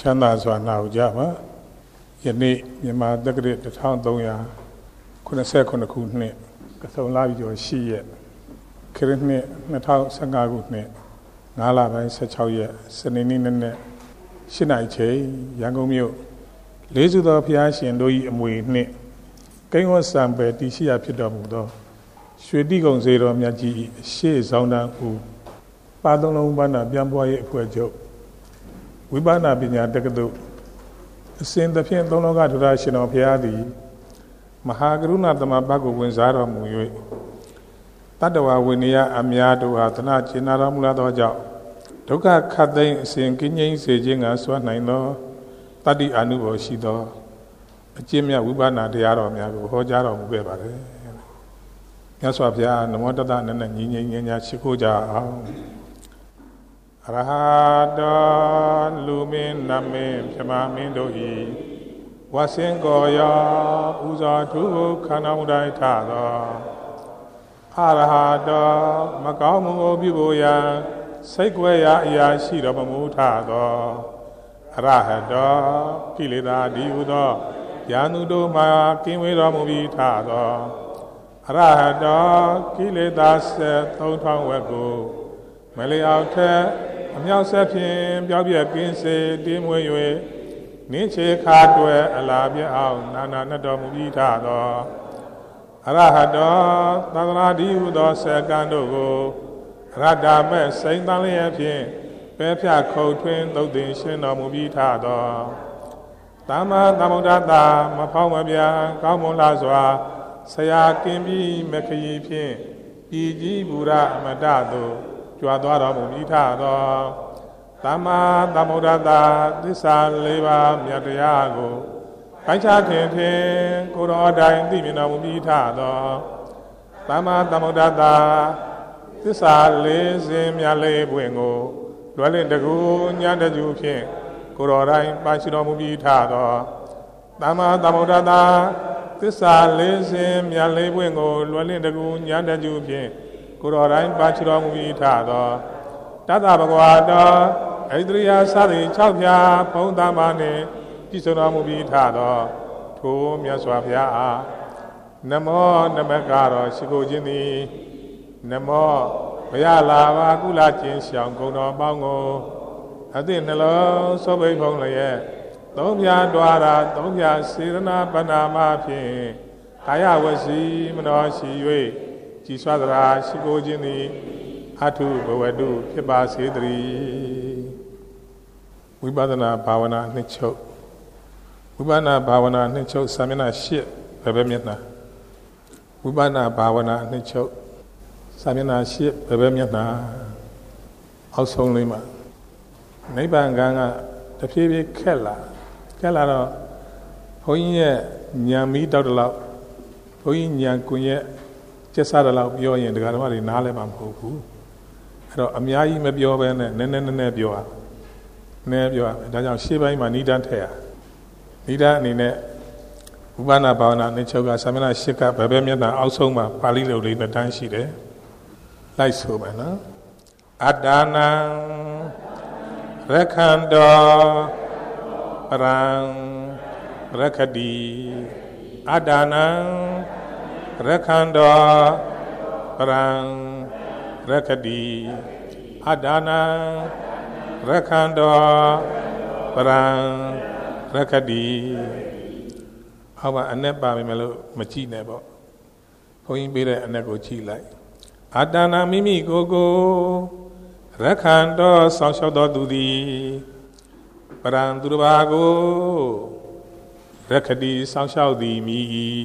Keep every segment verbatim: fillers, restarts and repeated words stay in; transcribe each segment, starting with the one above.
ချမ်းသာစွာနာကြပါယနေ့မြန်မာတက္ကရာတစ်ထောင်သုံးရာခုနှစ်ဆယ်ခုနှစ်ခုနှစ်ကဆုံလပြီးကျော်ရှိရက်ခရစ်နှစ်နှစ်ထောင်ဆယ်ငါးခုနှစ်ငါးလပိုင်းဆယ်ခြောက်ရက်စနေနေ့နေ့ရှစ်နာရီချိန်ရန်ကုန်မြို့လေးစုသောဘုရားရှင်တို့၏အမွေနှင့်ကိန်းဝတ်စံပယ်တည်ရှိရာဖြစ်တော်မူသောရွှေတိကုံစေတော်မြတ်ကြီးရှေ့ဆောင်တန်းဦးပါသုံးလုံးဘာနာပြန်ပွားရေးအဖွဲ့ချုပ်ဝိပဿနာပညာတက္ကသိုလ်အစဉ်သဖြင့်သုံးလောကဒုရရှင်တော်ဘုရားသည်မဟာကရုဏာသမဘတ်ကိုဝင်စားတော်မူ၍တတ္တဝဝိနည်းအများတို့ဟာသနာကျင်နာတော်မူလာသောကြောင့်ဒုက္ခခတ်သိမ်းအစဉ်ကင်းငြိမ်းစေခြင်းကစွမ်းနိုင်သောတတ္တိအနုဘောရှိသောအကျင့်မြတ်ဝိပဿနာတရားတော်များကိုဟောကြားတော်မူခဲ့ပါတယ်မြတ်စွာဘုရားနမောတတနဲ့ညီငြိမ်းငြိမ်းချရှိခိုးကြအောင်အရဟတောလူမင်းနမင်းမြမမင်းတို့ဤဝါစင်ကိုရောပူဇော်ထုခန္ဓာမူတိုင်းထသောအရဟတောမကောင်းမှုကိုပြုဖို့ရန်စိတ်ွယ်ရာအရာရှိတော်မမူထသောအရဟတောကိလေသာဒီဟုသောယာနုတို့မှာကင်းဝေးတော်မူပြီးထသောအရဟတောကိလေသာဆက်သုံးထောင်ဝက်ကိုမလျောက်ထက်အမြောက်ဆက်ဖြင့်ပြောင်းပြက်ကင်းစေတင်းမွေ၍နင်းချေခါတွယ်အလာပြအောင်နာနာနှတော်မူပြီးထသောအရဟတောသန္တရာဒီဟုသောဆက်ကံတို့ကိုရတ္တမဲ့စိန်တန်လျက်ဖြင့်ပဲဖြတ်ခုတ်ထွင်းသုတ်သင်ရှင်းတော်မူပြီးထသောသမ္မာသမ္ဗုဒ္ဓတာမဖောက်မပြာကောင်းမွန်လာစွာဆရာကင်းပြီးမခရီးဖြင့်ပြည်ကြီးဘူရအမတသို့ကြွားသွားတော်မူပြီးထသောသမ္မာသမ္ဗုဒ္ဓတာသစ္စာလေးပါးမြတ်တရားကိုပိုက်ချထင်ထင်ကိုယ်တော်တိုင်သိမြင်တော်မူပြီးထသောသမ္မာသမ္ဗုဒ္ဓတာသစ္စာလေးစဉ်မြတ်လေးပွင့်ကိုလွယ်လင့်တကူညတကျူဖြင့်ကိုယ်တော်တိုင်ပါရှိတော်မူပြီးထသောသမ္မာသမ္ဗုဒ္ဓတာသစ္စာလေးစဉ်မြတ်လေးပွင့်ကိုလွယ်လင့်တကူညတကျူဖြင့်ကိုယ်တော်တိုင်းပါရှိတော်မူပြီးထသောတတ္တဗကဝါတောဣန္ဒြိယစသည်၆ဖြာဘုံသမ္မာနှင့်ပြည့်စုံတော်မူပြီးထသောထိုမြတ်စွာဘုရားအားနမောနမကတော်ရှိခိုးခြင်းသည်နမောဘုရားလာပါကုလခြင်းရှောင်ဂုဏ်တော်ပေါင်းကိုအသည့်နှလုံးစောဘိဖုံးလျက်သုံးဖြာတွာရာသုံးဖြာစေရနာပဏ္ဏမဖြင့်ကာယဝစီမနောရှိ၍ကြည်စွာသရာရှိခိုးခြင်းသည်အထုဘဝတုဖြစ်ပါစေတည်းဝိပဿနာဘာဝနာနှစ်ချုပ်ဝိပဿနာဘာဝနာနှစ်ချုပ်စာမျက်နှာ၈ဘယ်ဘက်မျက်နှာဝိပဿနာဘာဝနာနှစ်ချုပ်စာမျက်နှာ၈ဘယ်ဘက်မျက်နှာအောက်ဆုံးလေးမှာနိဗ္ဗာန်ကံကတဖြည်းဖြည်းခက်လာခက်လာတော့ဘုန်းကြီးရဲ့ဉာဏ်မီးတောက်တလောက်ဘုန်းကြီးဉာဏ်ကွင်ရဲ့ကျက်စားတယ်လို့ပြောရင်ဒကာဓမ္မတွေနားလဲမှာမဟုတ်ဘူးအဲ့တော့အများကြီးမပြောဘဲနဲ့နည်းနည်းနည်းနည်းပြောရနည်းပြောရဒါကြောင့်ရှေ့ပိုင်းမှာနိဒန်းထည့်ရနိဒန်းအနေနဲ့ဥပ္ပန္နဘာဝနာနှစ်ချုပ်ကသာမဏေ၈ကဘယ်ဘက်မျက်နှာအောက်ဆုံးမှာပါဠိလိုလေးနှစ်တန်းရှိတယ်လိုက်ဆိုမယ်နော်အတ္တနံရခန္တောပရံရခတိအတ္တနံရခန္တောပရံရခတိအတ္တနံရခန္တောပရံရခတိဟောပါအ내ပါမယ်မလို့မကြည့်နဲ့ပေါ့ဘုန်းကြီးပေးတဲ့အ내ကိုကြည့်လိုက်အတ္တနံမိမိကိုယ်ကိုရခန္တောဆောင်းလျှောက်တော်သူသည်ပရံသူတစ်ပါးကိုရခတိဆောင်းလျှောက်သည်မိ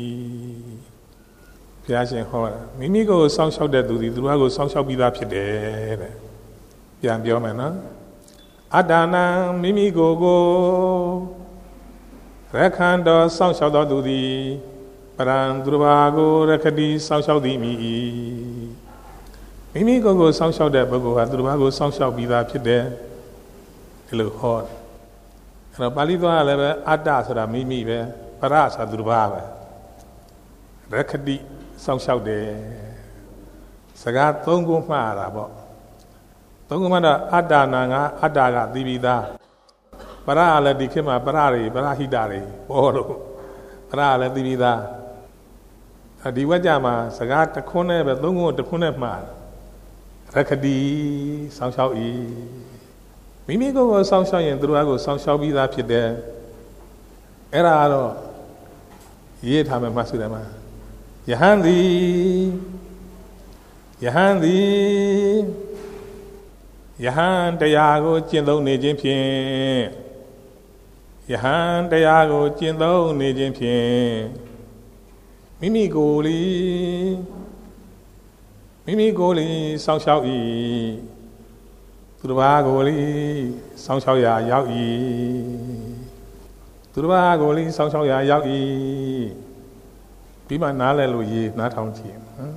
ဘုရားရှင်ဟောတာမိမိကိုစောင့်ရှောက်တဲ့သူဒီသူတို့ကိုစောင့်ရှောက်ပြီးသားဖြစ်တယ်တဲ့ပြန်ပြောမယ်နော်အတ္တနံမိမိကိုကိုရခန္တောစောင့်ရှောက်တော်သူသည်ပရံသူတို့ဘာကိုရခတိစောင့်ရှောက်သည်မိမိမိကိုကိုစောင့်ရှောက်တဲ့ပုဂ္ဂိုလ်ဟာသူတို့ဘာကိုစောင့်ရှောက်ပြီးသားဖြစ်တယ်ဒီလိုဟောအဲ့တော့ပါဠိတော်ကလည်းပဲအတ္တဆိုတာမိမိပဲပရဆိုတာသူတို့ဘာပဲရခတိစောင့်ရှောက်တယ်စကားသုံးခုမှားတာပေါ့သုံးခုမှတော့အတ္တနာကအတ္တကသိပြီးသား para ala di kema para re para hidare bolo para ala di vida di wajah ma segat takune be tunggu takune ma rakadi sang shao i mimi ko sang shao yin tu ko sang shao bi da phit de era ro ye tha me ma su de ma yahan di yahan di yahan taya ko chin thong ne chin phyin yahan taya ko chin thong ne chin phyin mimi ko li mimi ko li sang shao i tu ba ko li sang shao ya yao i tu ba ko li sang shao ya yao i bi ma na le lo yi na thong chi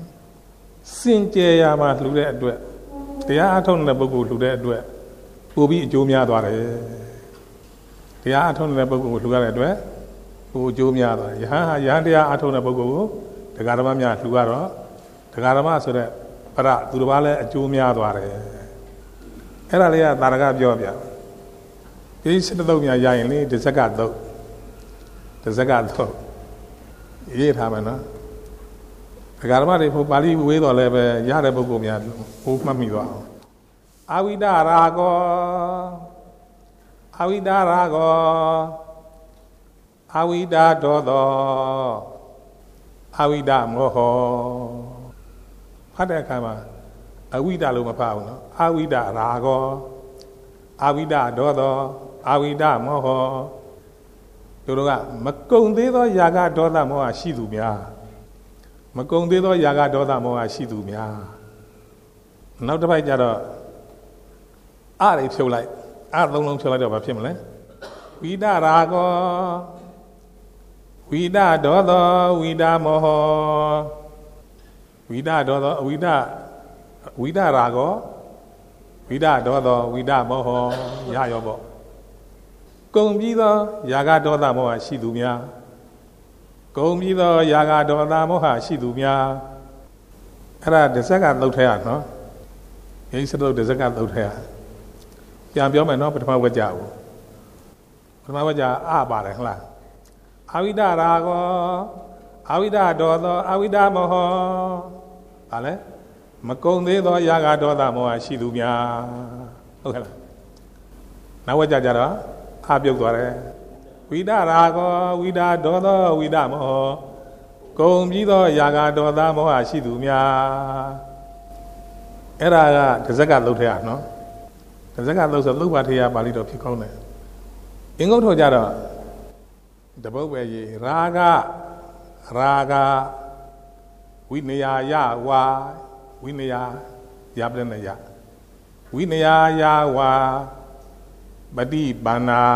sin je ya ma lu de atwetတရားအထုတ်နေတဲ့ပုဂ္ဂိုလ်လှူတဲ့အတွက်ပိုပြီးအကျိုးများသွားတယ်တရားအထုတ်နေတဲ့ပုဂ္ဂိုလ်ကိုလှူရတဲ့အတွက်ပိုအကျိုးများသွားတယ်ယဟန်ဟာယဟန်တရားအထုတ်တဲ့ပုဂ္ဂိုလ်ကိုတရားဓမ္မများလှူရတော့တရားဓမ္မဆိုတဲ့ပရသူတစ်ပါးလည်းအကျိုးများသွားတယ်အဲ့ဒါလေးကသာရကပြောပြဒီစတသုတ်များရရင်လေတစ်စက္ကသုတ်တစ်စက္ကသုတ်ရေးထားမယ်နော်တရားဓမ္မတွေဟိုပါဠိဝေးတော်လည်းပဲရတဲ့ပုဂ္ဂိုလ်များဟိုမှတ်မိသွားအောင်အဝိဒရာဂောအဝိဒရာဂောအဝိဒဒောသောအဝိဒမောဟောဖတ်တဲ့အခါမှာအဝိဒလို့မဖတ်ဘူးနော်အဝိဒရာဂောအဝိဒဒောသောအဝိဒမောဟောတို့တို့ကမကုံသေးသောຢာကဒေါသမောဟရှိသူများမကုံသေးသောຢာကဒေါသမောဟရှိသူများနောက်တစ်ပိုက်ကျတော့အရိဖြုတ်လိုက်အသုံးလုံးဖြုတ်လိုက်တော့ဘာဖြစ်မလဲဝိဒရာဂောဝိဒဒောသောဝိဒမောဟဝိဒဒောသောဝိဒဝိဒရာဂောဝိဒဒောသောဝိဒမောဟရရောပေါ့ကုံပြီးသောຢာကဒေါသမောဟရှိသူများကုံပြီးသောຢာကဒေါသမောဟရှိသူများအဲ့ဒါတစ်စက်ကသုတ်ထဲရနော်ဒီစတုတ်တစ်စက်ကသုတ်ထဲရပြန်ပြောမယ်နော်ပထမဝကြကိုပထမဝကြအပါတယ်ဟုတ်လားအဝိဒရာဂောအဝိဒဒောသောအဝိဒမောဟဗာလဲမကုံသေးသောຢာကဒေါသမောဟရှိသူများဟုတ်ကဲ့လားနောက်ဝကြကြတော့အပြုတ်သွားတယ်ဝိဒရာဂောဝိဒဒောသောဝိဒမောဟကုံပြီးသောຢာကဒေါသမောဟရှိသူများအဲ့ဒါကတစ်စက်ကသုတ်ထဲရနော်တစ်စက်ကသုတ်ဆိုသုတ်ပါထေရပါဠိတော်ဖြစ်ကောင်းတယ်အင်္ဂုတ္ထောကြတော့တပုတ်ပဲရေးရာဂရာဂဝိနယယဝါဝိနယယပရဏယဝိနယယဝါပฏิပါဏာ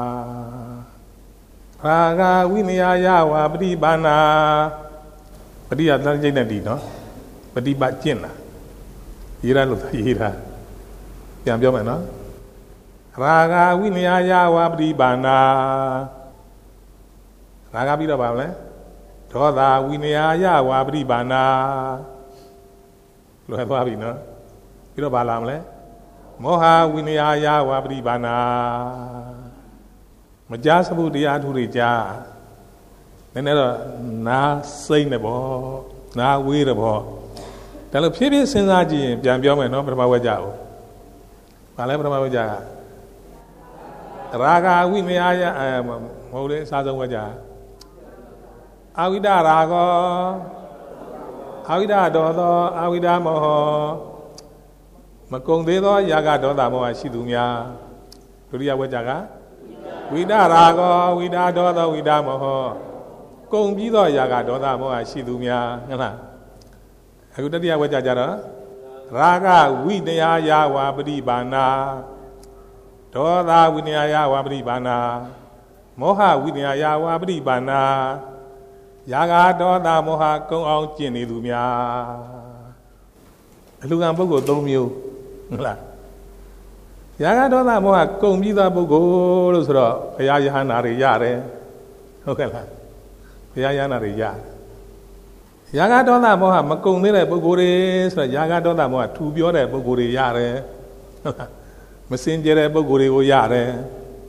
ရာဂဝိနယယဝါပฏิပါဏာပฏิယတန်ကျိတ်နဲ့ဒီနော်ပฏิပတ်ကျင့်တာရေးရလို့ရေးတာပြန်ပြောမယ်နော်ရာဂဝိနယယဝါပฏิပါဏာရာဂပြီးတော့ပါမလဲဒေါသဝိနယယဝါပฏิပါဏာလွယ်သွားပြီနော်ပြီးတော့ပါလာမလဲမောဟဝိနယယဝါပฏิပါဏာမကြားစဖို့တရားထုတွေကြားနည်းနည်းတော့နားစိမ့်နေပေါ့နားဝေးတယ်ပေါ့ဒါလို့ဖြည်းဖြည်းစဉ်းစားကြည့်ရင်ပြန်ပြောမယ်နော်ပထမဝကြကိုဘာလဲပထမဝကြကရာဂဝိနယယမဟုတ်လေအစားဆုံးဝကြအဝိဒရာဂောအဝိဒဒောသောအဝိဒမောဟမကုံသေးသောຢာကဒေါသမောဟရှိသူများဒုတိယဝကြကဝိဒရာဂောဝိဒဒောသောဝိဒမောဟကုံပြီးသောຢာကဒေါသမောဟရှိသူများဟုတ်လားအခုတတိယဝကြကြတော့ရာဂဝိနယယဝါပฏิပါဏာဒေါသဝိနယယဝါပฏิပါဏာမောဟဝိနယယဝါပฏิပါဏာຢာကဒေါသမောဟကုံအောင်ကျင့်နေသူများအလူကံပုဂ္ဂိုလ်၃မျိုးဟုတ်လားຢာကဒေါသမောဟကုံပြီးသားပုဂ္ဂိုလ်လို့ဆိုတော့ဘုရားယဟန္တာတွေရတယ်ဟုတ်ကဲ့လားဘုရားယဟန္တာတွေရတယ်ຢာကဒေါသမောဟမကုံသေးတဲ့ပုဂ္ဂိုလ်တွေဆိုတော့ຢာကဒေါသမောဟထူပြောတဲ့ပုဂ္ဂိုလ်တွေရတယ်ဟုတ်လားမစင်ကြဲတဲ့ပုဂ္ဂိုလ်တွေကိုရတယ်ဟ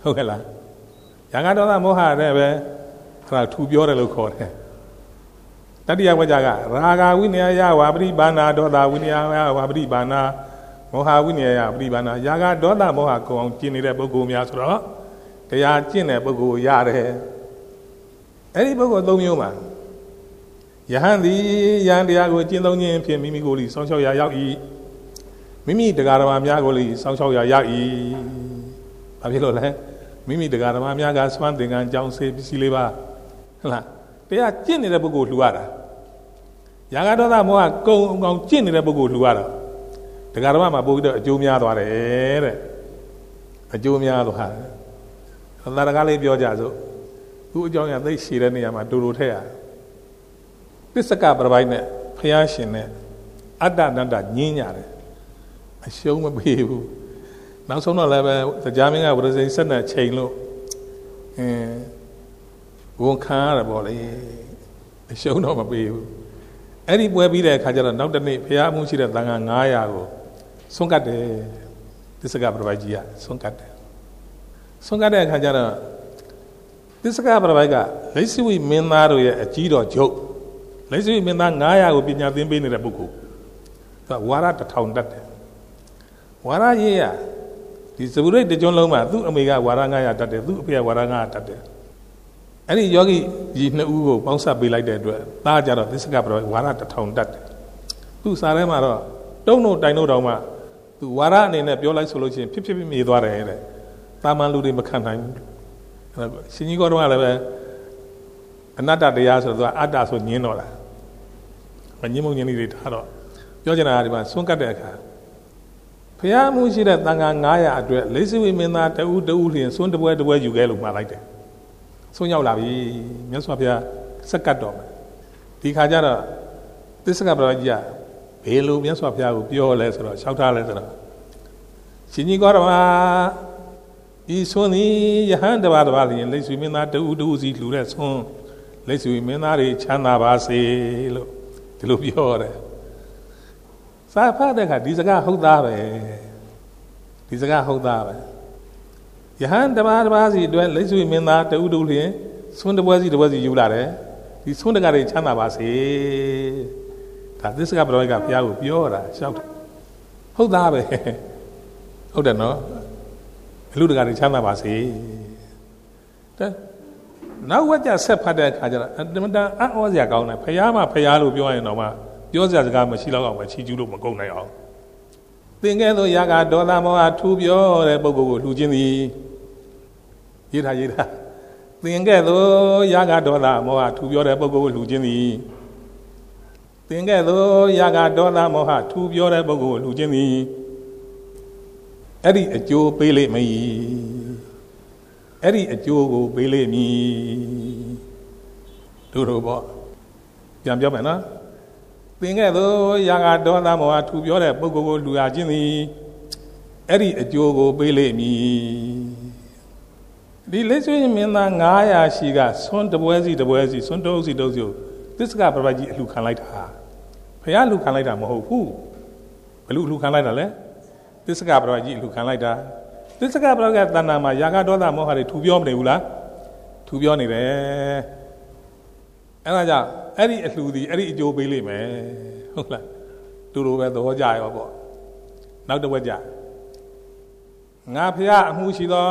ဟုတ်ကဲ့လားရာဂဒေါသမောဟတဲ့ပဲအဲ့ဒါထူပြောတယ်လို့ခေါ်တယ်တတိယဝကြကရာဂဝိနည်းယဝါပရိပါဏဒေါသဝိနည်းယဝါပရိပါဏမောဟဝိနည်းယပရိပါဏရာဂဒေါသမောဟကိုအောင်ကျင့်နေတဲ့ပုဂ္ဂိုလ်များဆိုတော့တရားကျင့်တဲ့ပုဂ္ဂိုလ်ရတယ်အဲ့ဒီပုဂ္ဂိုလ်သုံးမျိုးမှာယဟန်သည်ယဟန်တရားကိုကျင့်သုံးခြင်းဖြင့်မိမိကိုယ်လီစောင့်ရှောက်ရာရောက်၏မိမိတရားဓမ္မများကိုလီစောင့်ရှောက်ရာရောက်၏ဘာဖြစ်လို့လဲမိမိတရားဓမ္မများကစွမ်းသင်္ကန်းကြောင်းစေပစ္စည်းလေးပါဟုတ်လားတရားကျင့်နေတဲ့ပုဂ္ဂိုလ်လှူရတာရာဂဒေါသမောဟကုံအောင်ကျင့်နေတဲ့ပုဂ္ဂိုလ်လှူရတာတရားဓမ္မမှာပို့ပြီးတော့အကျိုးများသွားတယ်တဲ့အကျိုးများသွားတယ်သာရကလေးပြောကြစို့သူအကြောင်းအရာသိရှိတဲ့နေရာမှာတူတူထည့်ရပစ္စကပရပိုက်နဲ့ဖျားရှင်နဲ့အတ္တနတ္တညင်းကြတယ်အရှုံးမပေးဘူးနောက်ဆုံးတော့လည်းပဲတရားမင်းကဝရစိန်ဆက်နဲ့ချိန်လို့အင်းဝန်ခံရတယ်ပေါ့လေအရှုံးတော့မပေးဘူးအဲ့ဒီပွဲပြီးတဲ့အခါကျတော့နောက်တစ်နေ့ဖျားမှုရှိတဲ့သံဃာန၅ရာကိုဆွန့်ကတ်တယ်ပစ္စကပရပိုက်ကြီးကဆွန့်ကတ်တယ်ဆွန့်ကတ်တဲ့အခါကျတော့ပစ္စကပရပိုက်ကလိစ္ဆဝိမင်းသားတို့ရဲ့အကြီးတော်ချုပ်လိစ္ဆဝိမင်းသား၅ရာကိုပညာသင်ပေးနေတဲ့ပုဂ္ဂိုလ်သူကဝါရတစ်ထောင်တတ်တယ်ဝါရရေးရဒီသဗုဒ္ဓတကျွန်းလုံးမှာသူ့အမေကဝါရ၅ရာတတ်တယ်သူ့အဖေကဝါရ၅ရာတတ်တယ်အဲ့ဒီယောဂီကြီးနှစ်ဦးကိုပေါင်းစပ်ပေးလိုက်တဲ့အတွက်သားကြတော့ပစ္စကပရပိုက်ဝါရတစ်ထောင်တတ်တယ်သူ့စာထဲမှာတော့တုံးတို့တိုင်တို့တောင်မှသူဝါရအနေနဲ့ပြောလိုက်ဆိုလို့ရှိရင်ဖြစ်ဖြစ်မြေသွားတယ်တဲ့တာမန်လူတွေမခံနိုင်ဘူးရှင်ကြီးကတော့လည်းပဲအနတ္တတရားဆိုတော့သူကအတ္တဆိုညင်းတော့တာမညင်းမုံညင်းတွေထားတော့ပြောချင်တာကဒီမှာဆွန့်ကတ်တဲ့အခါဖျားမှုရှိတဲ့တန်ခါ၅ရာအတွက်လိစ္ဆဝိမင်းသားတဦးတဦးလျင်ဆွန့်တပွဲတပွဲယူခဲ့လို့မှလိုက်တယ်ဆွန့်ရောက်လာပြီမြတ်စွာဘုရားစက်ကတ်တော်မယ်ဒီခါကျတော့သစ္စကပရကြီးကဘယ်လိုမြတ်စွာဘုရားကိုပြောလဲဆိုတော့လျှောက်ထားလဲဆိုတော့ရှင်ကြီးကောရမဤဆွန်းသည်ယဟန်တပါးတပါးလျင်လိစ္ဆဝိမင်းသားတဦးတဦးစီလှူတဲ့ဆွန်းလိစ္ဆဝိမင်းသားတွေချမ်းသာပါစေလို့ဒီလိုပြောတယ်စာဖတ်တဲ့အခါဒီစကားဟုတ်သားပဲဒီစကားဟုတ်သားပဲယဟန်တပါးတပါးစီအတွက်လိစ္ဆဝိမင်းသားတဦးတဦးလျင်ဆွန်းတပွဲစီတပွဲစီယူလာတယ်ဒီဆွန်းတကားတွေချမ်းသာပါစေဒါသစ္စကပရောဟိတ်ကဘုရားကိုပြောတာရှောက်တယ်ဟုတ်သားပဲဟုတ်တယ်နော်လူတကာတွေချမ်းသာပါစေတဲ့နောက်ဝက်ကြဆက်ဖတ်တဲ့အခါကျတော့အမတန်အံ့ဩစရာကောင်းတယ်ဖယားမှဖယားလို့ပြောရင်တော့မှပြောစရာစကားမရှိတော့အောင်ပဲချီကျူးလို့မကုန်နိုင်အောင်သင်ကဲ့သို့ရာဂဒေါသမောဟထူပြောတဲ့ပုဂ္ဂိုလ်ကိုလှူခြင်းသည်ရေးထားရေးထားသင်ကဲ့သို့ရာဂဒေါသမောဟထူပြောတဲ့ပုဂ္ဂိုလ်ကိုလှူခြင်းသည်သင်ကဲ့သို့ရာဂဒေါသမောဟထူပြောတဲ့ပုဂ္ဂိုလ်ကိုလှူခြင်းသည်အဲ့ဒီအကျိုးပေးလိမ့်မည်အဲ့ဒီအကျိုးကိုပေးလိမ့်မည်တို့တို့ပေါ့ပြန်ပြောမယ်နော်သင်ကဲ့သို့ရာဂဒေါသမောဟထူပြောတဲ့ပုဂ္ဂိုလ်ကိုလှူရခြင်းသည်အဲ့ဒီအကျိုးကိုပေးလိမ့်မည်ဒီလိစ္ဆဝိမင်းသား၅ရာရှိကဆွန်းတပွဲစီတပွဲစီဆွန်းတုံးစီတုံးစီကိုသစ္စကပရပိုက်ကြီးအလှခံလိုက်တာဘုရားလှခံလိုက်တာမဟုတ်ဘူးဘယ်လိုလှခံလိုက်တာလဲသစ္စကပရပိုက်ကြီးအလှခံလိုက်တာသစ္စကပရပိုက်ကတဏ္ဍာမှာရာဂဒေါသမောဟတွေထူပြောမနေဘူးလားထူပြောနေတယ်အဲ့ဒါကြောင့်အဲ့ဒီအလှဒီအဲ့ဒီအကျိုးပေးလိမ့်မယ်ဟုတ်လားတူတူပဲသဘောကျရောပေါ့နောက်တစ်ဝက်ကြငါဖျားအမှုရှိသော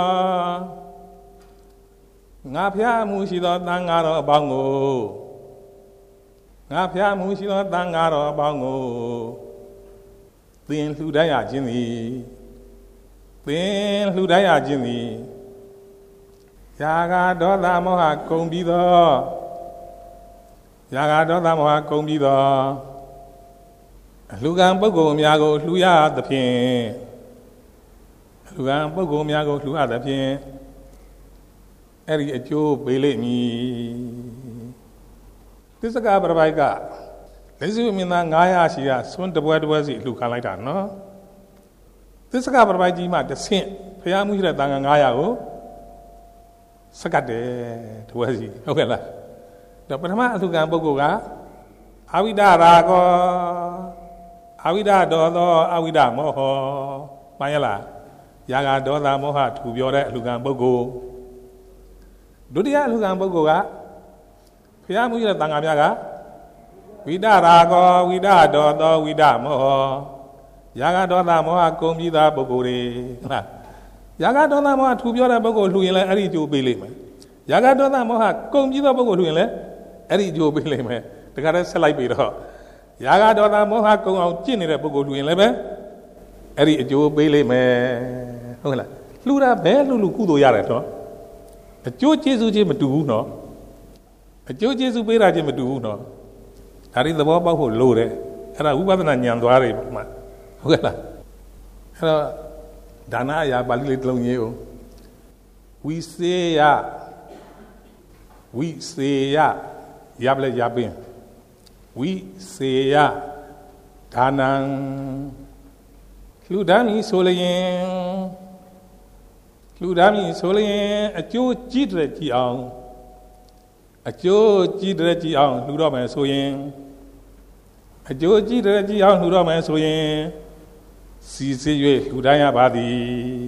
ငါဖျားအမှုရှိသောတန်ဃာတော်အပေါင်းကိုငါဖျားအမှုရှိသောတန်ဃာတော်အပေါင်းကိုသင်လှူဒန်းရခြင်းသည်သင်လှူဒန်းရခြင်းသည်ရာဂဒေါသမောဟကုန်ပြီးသောရာဂဒေါသမောဟကုန်ပြီးသောအလှူခံပုဂ္ဂိုလ်များကိုလှူရသဖြင့်အလှူခံပုဂ္ဂိုလ်များကိုလှူရသဖြင့်အဲ့ဒီအကျိုးပေးလိမ့်မည်သစ္စကပရပိုက်ကလိစ္ဆဝိမင်းသား၅ရာရှိကဆွန်းတပွဲတပွဲစီလှူခံလိုက်တာနော်သစ္စကပရပိုက်ကြီးမှတဆင့်ဖျားမှုရှိတဲ့တန်ခါ၅ရာကိုစကတ်တယ်တပွဲစီဟုတ်ကဲ့လားတော့ပထမအလှူခံပုဂ္ဂိုလ်ကအဝိဒရာဂောအဝိဒဒေါသောအဝိဒမောဟမှန်ရလားရာဂဒေါသမောဟထူပြောတဲ့အလူကံပုဂ္ဂိုလ်ဒုတိယအလူကံပုဂ္ဂိုလ်ကဘုရားမူရတဲ့တန်ခါများကဝိဒရာဂောဝိဒဒေါသောဝိဒမောဟရာဂဒေါသမောဟကုန်ပြီးသားပုဂ္ဂိုလ်တွေဟုတ်လားရာဂဒေါသမောဟထူပြောတဲ့ပုဂ္ဂိုလ်လှူရင်လည်းအဲ့ဒီကြိုးပေးလိမ့်မယ်ရာဂဒေါသမောဟကုန်ပြီးသောပုဂ္ဂိုလ်လှူရင်လည်းအဲ့ဒီကြိုးပေးလိမ့်မယ်တခါတည်းဆက်လိုက်ပြီးတော့ရာဂဒေါသမောဟကုန်အောင်ကျင့်နေတဲ့ပုဂ္ဂိုလ်လှူရင်လည်းပဲအဲ့ဒီအကျိုးပေးလိမ့်မယ်ဟုတ်လားလှူတာဘယ်လှူလှူကုသိုလ်ရတယ်တော့အကျိုးကျေးဇူးချင်းမတူဘူးနော်အကျိုးကျေးဇူးပေးတာချင်းမတူဘူးနော်ဒါတွေသဘောပေါက်ဖို့လိုတယ်အဲ့ဒါဝိပဿနာဉာဏ်သွားတယ်မှာဟုတ်ကဲ့လားအဲ့တော့ဒါနအရာပါဠိလေးတစ်လုံးရေးအောင်ဝိစေယဝိစေယရပ်လဲရပ်ပင်ဝိစေယဒါနံလှူဒါန်းပြီဆိုလျင်လှူဒါန်းပြီဆိုလျင်အကျိုးကြီးတဲ့ကြည်အောင်အကျိုးကြီးတဲ့ကြည်အောင်လှူတော့မယ်ဆိုရင်အကျိုးကြီးတဲ့ကြည်အောင်လှူတော့မယ်ဆိုရင်စီစေ၍လှူဒါန်းရပါသည်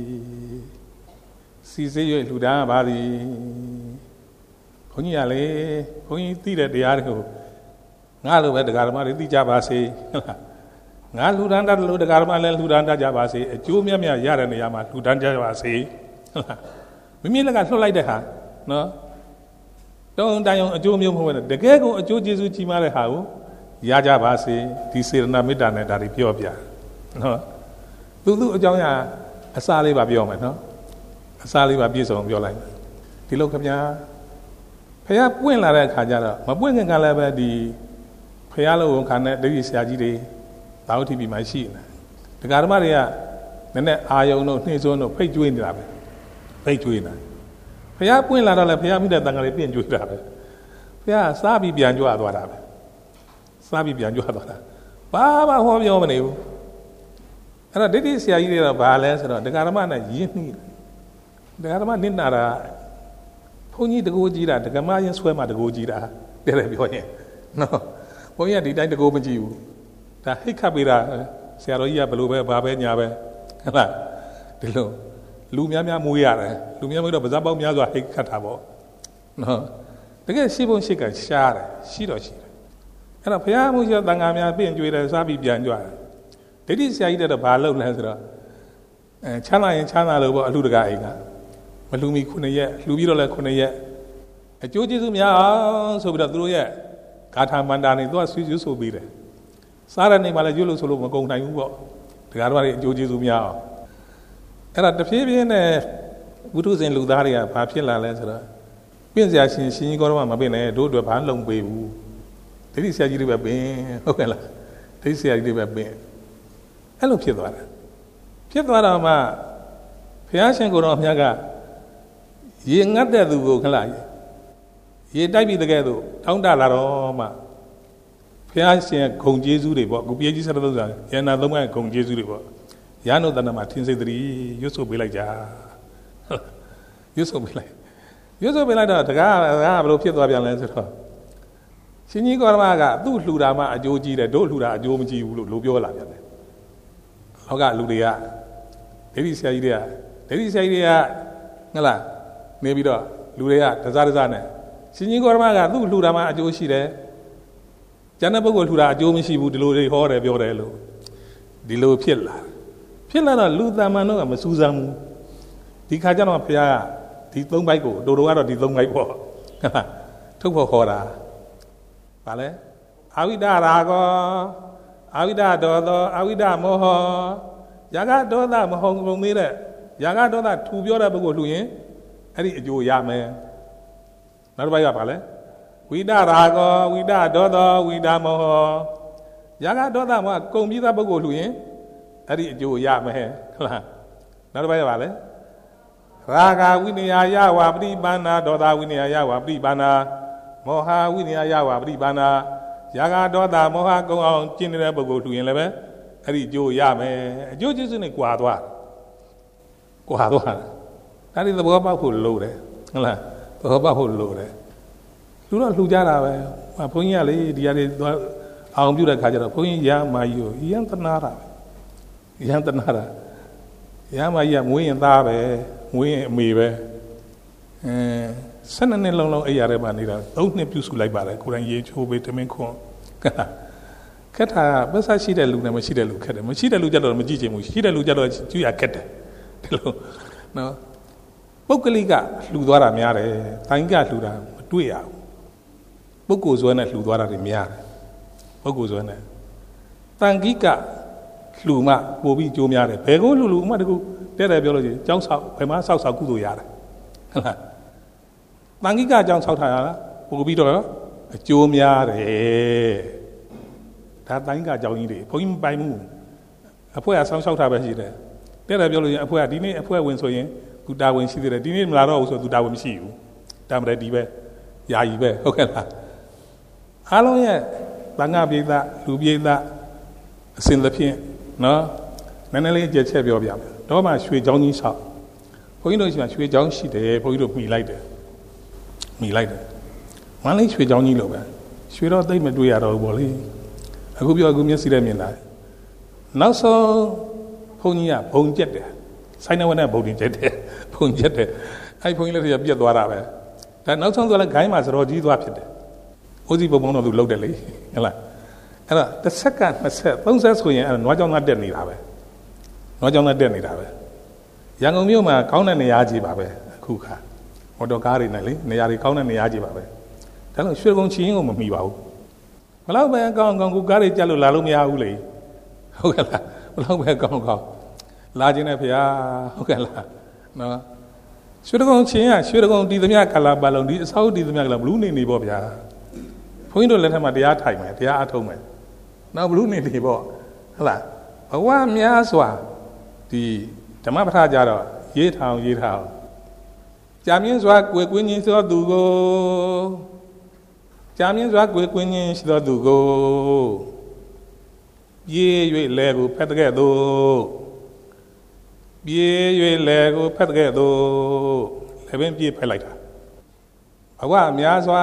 စီစေ၍လှူဒါန်းရပါသည်ဘုန်းကြီးကလေဘုန်းကြီးသိတဲ့တရားတွေကိုငါလိုပဲတရားဓမ္မတွေသိကြပါစေဟုတ်လားငါလှူဒန်းတတ်လို့တရားဓမ္မလည်းလှူဒန်းတတ်ကြပါစေအကျိုးမြတ်မြတ်ရတဲ့နေရာမှာလှူဒန်းကြပါစေဟုတ်လားမိမိလက်ကလှုပ်လိုက်တဲ့ဟာနော်တုံးတန်ယုံအကျိုးမျိုးမဟုတ်ဘူးတကယ်ကိုအကျိုးကျေးဇူးကြီးမားတဲ့ဟာကိုရကြပါစေဒီစေရနာမေတ္တာနဲ့ဒါတွေပြောပြနော်သူသူအကြောင်းအရာအစားလေးပါပြောမယ်နော်အစားလေးပါပြည့်စုံပြောလိုက်ဒီလိုခင်ဗျာဖះပွင့်လာတဲ့အခါကျတော့မပွင့်ခင်ကလည်းပဲဒီဖះလို့ဝန်ခံတဲ့ဒိဋ္ဌိဆရာကြီးတွေသာဝတိပြည်မှာရှိနေတရားဓမ္မတွေကနည်းနည်းအာယုံတို့နှိမ့်စွန်းတို့ဖိတ်ကျွေးနေတာပဲဖိတ်ကျွေးနေတာဖះပွင့်လာတော့လည်းဖះမိတဲ့တန်ခါလေးပြင်ကျွေးတာပဲဖះစားပြီးပြန်ကြွသွားတာပဲစားပြီးပြန်ကြွသွားတာဘာမှဟောပြောမနေဘူးအဲ့တော့ဒိဋ္ဌိဆရာကြီးတွေတော့ဘာလဲဆိုတော့တရားဓမ္မနဲ့ရင်းနှီးတရားဓမ္မနစ်နာတာဘုန်းကြီးတကူကြီးတာဒကမရင်ဆွဲမှတကူကြီးတာတဲ့တယ်ပြောရင်နော်ဘုန်းကြီးကဒီတိုင်းတကူမကြည့်ဘူးဒါဟိတ်ခတ်ပေးတာဆရာတော်ကြီးကဘလို့ပဲဘာပဲညာပဲဟုတ်လားဒီလိုလူများများမွေးရတယ်လူများမွေးတော့ဗဇက်ပေါက်များစွာဟိတ်ခတ်တာပေါ့နော်တကယ်ရှိဖို့ရှိကရှားတယ်ရှိတော့ရှိတယ်အဲ့တော့ဘုရားမှုရှိတန်ခါများပြင်ကျွေးတယ်စားပြီးပြန်ကြွတယ်ဒိဋ္ဌိဆရာကြီးတဲ့ဘာလုပ်လဲဆိုတော့အဲချမ်းသာရင်ချမ်းသာလို့ပေါ့အလှတကာအိမ်ကမလှူမီခုနှစ်ရက်လှူပြီးတော့လဲခုနှစ်ရက်အကျိုးကျေးဇူးများအောင်ဆိုပြီးတော့သူတို့ရဲ့ဂါထာမန္တာနေသူကဆွေးဆွေးဆိုပြီးတယ်စားတဲ့နေမှာလည်းရွတ်လို့ဆိုလို့မကုန်နိုင်ဘူးပေါ့တရားတော်တွေအကျိုးကျေးဇူးများအောင်အဲ့ဒါတဖြည်းဖြည်းနဲ့ဝိတုဇဉ်လူသားတွေကဘာဖြစ်လာလဲဆိုတော့ပြင့်စရာရှင်ရှင်ကြီးကောတော့မပင့်နဲ့တို့အတွက်ဘာလုံပေးဘူးဒိဋ္ဌိဆရာကြီးတွေပဲပင်ဟုတ်ကဲ့လားဒိဋ္ဌိဆရာကြီးတွေပဲပင်အဲ့လိုဖြစ်သွားတာဖြစ်သွားတော့မှဘုရားရှင်ကိုယ်တော်မြတ်ကရေငတ်တဲ့သူကိုခလားရေတိုက်ပြီးတကယ်တော့တောင်းတလာတော့မှဘုရားရှင်ဂုံကျေးဇူးတွေပေါ့ကုပြေကြီးဆရာတော်ဆိုတာယန္နာသုံးပါးဂုံကျေးဇူးတွေပေါ့ရဟန်းတို့တဏ္ဍမှာထင်စိတ်တည်းရွတ်ဆိုပေးလိုက်ကြရွတ်ဆိုပေးလိုက်ရွတ်ဆိုပေးလိုက်တော့တကားတကားဘယ်လိုဖြစ်သွားပြန်လဲဆိုတော့ရှင်ကြီးကောရမကသူ့လှူတာမှအကျိုးကြီးတယ်တို့လှူတာအကျိုးမကြီးဘူးလို့လိုပြောလာပြန်တယ်ဟောကလူတွေကဒိဋ္ဌိဆရာကြီးတွေကဒိဋ္ဌိဆရာကြီးတွေကဟဲ့လားနေပြီးတော့လူတွေကတစားတစားနဲ့ရှင်ကြီးကောရမကသူ့လှူတာမှအကျိုးရှိတယ်ကျန်တဲ့ပုဂ္ဂိုလ်လှူတာအကျိုးမရှိဘူးဒီလိုတွေဟောတယ်ပြောတယ်လို့ဒီလိုဖြစ်လာဖြစ်လာတော့လူသမန်တို့ကမစူးစမ်းဘူးဒီခါကျတော့ဘုရားကဒီသုံးဘိုက်ကိုတို့တို့ကတော့ဒီသုံးဘိုက်ပေါ့ဟဲ့လားထုတ်ဖို့ခေါ်တာဗာလဲအဝိဒရာဂောအဝိဒဒေါသောအဝိဒမောဟယာဂဒေါသမဟုတ်ကုန်သေးတဲ့ယာဂဒေါသထူပြောတဲ့ပုဂ္ဂိုလ်လှူရင်အဲ့ဒီအကျိုးရမယ်နောက်တစ်ပိုက်ကဗာလဲဝိဒရာဂောဝိဒဒေါသောဝိဒမောဟယာဂဒေါသမကကုန်ပြီးသားပုဂ္ဂိုလ်လှူရင်အဲ့ဒီအကျိုးရမယ်ဟုတ်လားနောက်တစ်ပိုက်ကဗာလဲရာဂဝိနယယဝပရိပန္နာဒေါသဝိနယယဝပရိပန္နာမောဟဝိနယယဝပရိပန္နာယာဂဒေါသမောဟကုံအောင်ကျင့်နေတဲ့ပုဂ္ဂိုလ်လှူရင်လည်းပဲအဲ့ဒီအကျိုးရမယ်အကျိုးကျေးဇူးနဲ့ကွာသွားကွာသွားဒါဒီသဘောပေါက်ဖို့လိုတယ်ဟုတ်လားသဘောပေါက်ဖို့လိုတယ်လူတော့လှူကြတာပဲဘုန်းကြီးကလေဒီဟာတွေအောင်ပြုတဲ့ခါကျတော့ဘုန်းကြီးရမာကြီးကိုရန်တနာတာပဲရန်တနာတာ Yama ya muin tabe, muin mebe. Sana ne long long ayare banira. Don't ne piusu like bare. Kuran ye chobe temen kon. Kata basa shida lu na mashida lu kata. Mashida lu jalo majije mu. Shida lu jalo juya kata. Telo. No. Bokaliga lu dwara miare. Tanga lu da tuya. Boko zona lu dwara de miare. Boko zona. Tangika lu ma bobi jo miare. Bego lu lu ma de ku tere biology. Jang sao, bema sao sao kudo yare. Tangika jang sao thaya. Bobi do jo miare. Ta tangika jang yi de. Poi bai mu. Apo ya sao sao tha ba shi de. Tere biology apo ya di ni apo ya win so yin tu da win shi de. Di ni mla ro so tu da win shi yu. Da mra di be. Ya yi be.ဟုတ်ကဲ့လားအားလုံးရဲ့တန်ခါပိသလူပိသအစဉ်တစ်ဖြင့်နော်နည်းနည်းလေးကြက်ချက်ပြောပြမယ်တော့မှရွှေချောင်းကြီးဆောက်ဘုန်းကြီးတို့ရှိမှရွှေချောင်းရှိတယ်ဘုန်းကြီးတို့မှီလိုက်တယ်မှီလိုက်တယ်မန္တလေးရွှေချောင်းကြီးလို့ပဲရွှေတော့သိမ့်မတွေ့ရတော့ဘူးပေါ့လေအခုပြောအခုမျက်စိနဲ့မြင်တာနောက်ဆုံးဘုန်းကြီးကဘုံကျက်တယ်ဆိုင်နဝနဲ့ဘုံတင်ကျက်တယ်ဘုံကျက်တယ်အဲ့ဘုန်းကြီးလည်းပြက်သွားတာပဲဒါနောက်ဆုံးဆိုလည်းဂိုင်းမှာစတော်ကြီးသွားဖြစ်တယ်ဦးစီးပုံပုံတော့သူလှုပ်တယ်လေဟုတ်လားအဲ့တော့တစ်ဆက်ကနှစ်ဆက်သုံးဆက်ဆိုရင်အဲ့နွားကြောင်သားတက်နေတာပဲနွားကြောင်သားတက်နေတာပဲရန်ကုန်မြို့မှာကောင်းတဲ့နေရာကြီးပါပဲအခုခါမော်တော်ကားတွေနဲ့လေနေရာတွေကောင်းတဲ့နေရာကြီးပါပဲဒါလို့ရွှေကုန်းချင်းကိုမမီပါဘူးဘလောက်ပဲကောင်းကောင်းကူကားတွေကြက်လို့လာလို့မရဘူးလေဟုတ်ကဲ့လားဘလောက်ပဲကောင်းကောင်းလာခြင်းနဲ့ဖေဟာဟုတ်ကဲ့လားနော်ရွှေကုန်းချင်းကရွှေကုန်းဒီသမျှကလာပါလုံးဒီအစောဒီသမျှကလာဘလူးနေနေပေါ့ဗျာဘုန်းကြီးတို့လက်ထက်မှာတရားထိုင်မယ်တရားအထုတ်မယ်နောက်ဘလူးနေနေပေါ့ဟုတ်လားဘဝများစွာဒီဓမ္မပဋ္ဌာန်းကြတော့ရေးထောင်ရေးထောင်ကြာမြင့်စွာကိုယ်ကွင်းချင်းသောသူကိုကြာမြင့်စွာကိုယ်ကွင်းချင်းရှိသောသူကိုပြေး၍လဲကိုဖက်တဲ့ကဲ့သို့ပြေး၍လဲကိုဖက်တဲ့ကဲ့သို့လည်းပင်ပြေးဖက်လိုက်တာဘဝများစွာ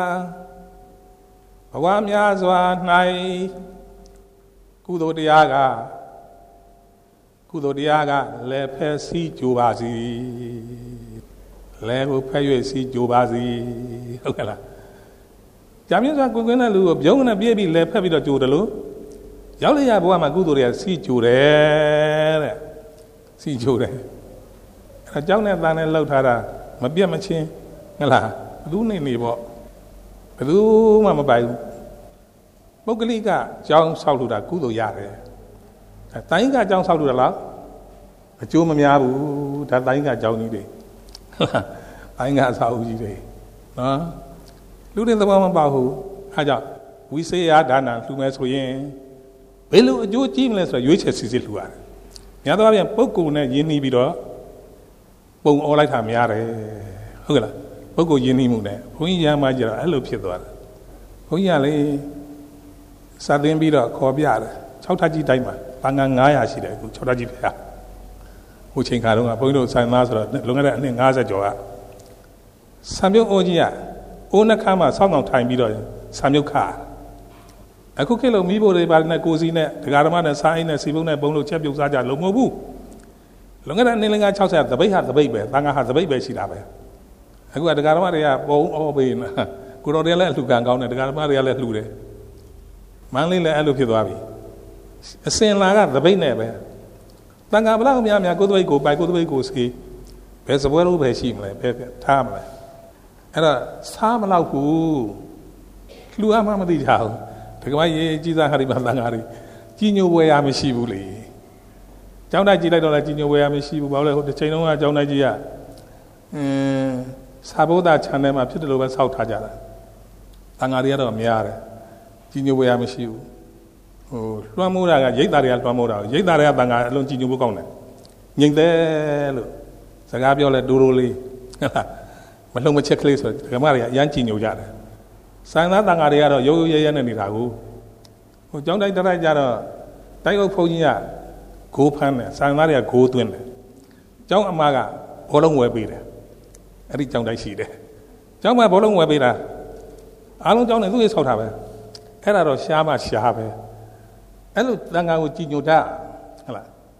ဘဝများစွာ၌ကုသိုလ်တရားကကုသိုလ်တရားကလည်းဖက်စီကြိုပါစီလည်းကိုဖက်၍စီကြိုပါစီဟုတ်ကဲ့လားကြာမြင့်စွာကိုယ်ကွင်းတဲ့လူကိုပြုံးနဲ့ပြေးပြီးလည်းဖက်ပြီးတော့ကြိုတယ်လို့ရောက်ရရဘဝမှာကုသိုလ်တွေကစီကြိုတယ်တဲ့စီကြိုတယ်အဲ့ဒါကြောင်းနဲ့တန်နဲ့လှုပ်ထားတာမပြတ်မချင်းဟုတ်လားဘယ်သူနေနေပေါ့ဘယ်သူမှမပိုင်ဘူးပုဂ္ဂလိကကြောင်းဆောက်လို့တာကုသိုလ်ရတယ်အဲတိုင်းကကြောင်းဆောက်လို့လားအကျိုးမများဘူးဒါတိုင်းကကြောင်းကြီးတွေတိုင်းကအဆောက်အဦကြီးတွေနော်လူတွေသဘောမပေါက်ဘူးအဲကြောင့်ဝိသေယဒါနလှူမယ်ဆိုရင်ဘယ်လိုအကျိုးကြီးမလဲဆိုတော့ရွေးချယ်စစ်စစ်လှူရတယ်များသောအားဖြင့်ပုဂ္ဂိုလ်နဲ့ယဉ်နီးပြီးတော့ပုံအောလိုက်တာများတယ်ဟုတ်ကဲ့လားပုဂ္ဂိုလ်ယဉ်နီးမှုနဲ့ဘုန်းကြီးရမ်းမှကြတော့အဲ့လိုဖြစ်သွားတယ်ဘုန်းကြီးကလေစာသင်ပြီးတော့ခေါ်ပြတယ်၆ထပ်ကြီးတိုင်းမှာဘာငါန၅၀၀ရှိတယ်အခု၆ထပ်ကြီးဖေဟာဟိုချိန်ခါတုန်းကဘုန်းကြီးတို့ဆိုင်သားဆိုတော့လွန်ခဲ့တဲ့အနှစ်၅၀ကျော်ကဆံမြုပ်အိုးကြီးကအိုးနှခမ်းမှာစောင်းအောင်ထိုင်ပြီးတော့ဆံမြုပ်ခါအခုခေတ်လုံးမိဖို့တွေပါနဲ့ကိုစီနဲ့ဒကာဓမ္မနဲ့စားအိမ်နဲ့စီပုံနဲ့ဘုံလို့ချက်ပြုတ်စားကြလုံးမဟုတ်ဘူးလွန်ခဲ့တဲ့အနှစ်၆၀သပိတ်ဟာသပိတ်ပဲတန်ခါဟာသပိတ်ပဲရှိတာပဲအခုကဒကာဓမ္မတွေကပုံအောပေးနေကိုတော်တွေကလည်းအလှူခံကောင်းတယ်ဒကာဓမ္မတွေကလည်းလှူတယ်မန်းလေးလည်းအဲ့လိုဖြစ်သွားပြီအစင်လာကသပိတ်နဲ့ပဲတန်ခါဘလောက်များများကိုသပိတ်ကိုပိုက်ကိုသပိတ်ကိုစီဘယ်စပွဲလို့ပဲရှိမလဲဘယ်ထားမလဲအဲ့ဒါစားမလောက်ဘူးလှူအမှမသိကြဘူးဒကမကြီးကြီးစားဟာဒီမှာတန်ခါတွေကြီးညိုပွဲရမရှိဘူးလေကျောင်းတိုက်ကြည့်လိုက်တော့လည်းကြီးညိုပွဲရမရှိဘူးဘာလို့လဲဟိုတစ်ချိန်လုံးကကျောင်းတိုက်ကြီးကအင်းစာဘုဒ္ဓ channel မှာဖြစ်တယ်လို့ပဲစောက်ထားကြတာတန်ခါတွေကတော့များတယ်ကြီးညိုပွဲရမရှိဘူးဟိုလွှမ်းမိုးတာကရိတ်သားတွေကလွှမ်းမိုးတာရိတ်သားတွေကတန်ခါအလုံးကြီးညိုဖို့ကောင်းတယ်ငြိမ့်တယ်လို့စကားပြောလဲဒိုးဒိုးလေးမလှုံမချက်ကလေးဆိုဒကမတွေကအရန်ကြီးညိုကြတယ်ဆိုင်သားတန်ခါတွေကတော့ရိုးရိုးရဲရဲနဲ့နေတာကိုဟိုကျောင်းတိုက်တိုက်ကြတော့တိုက်အုပ်ဖုန်းကြီးကဂိုးဖမ်းတယ်ဆိုင်သားတွေကဂိုးသွင်းတယ်ကျောင်းအမကဘောလုံးဝယ်ပေးတယ်အဲ့ဒီကျောင်းတိုက်ရှိတယ်ကျောင်းမှာဘောလုံးဝယ်ပေးတာအားလုံးကျောင်းနဲ့သူ့ရဲ့ဆောက်တာပဲအဲ့ဒါတော့ရှားမှရှားပဲအဲ့လိုတန်ခါကိုကြီးညိုတာဟုတ်လား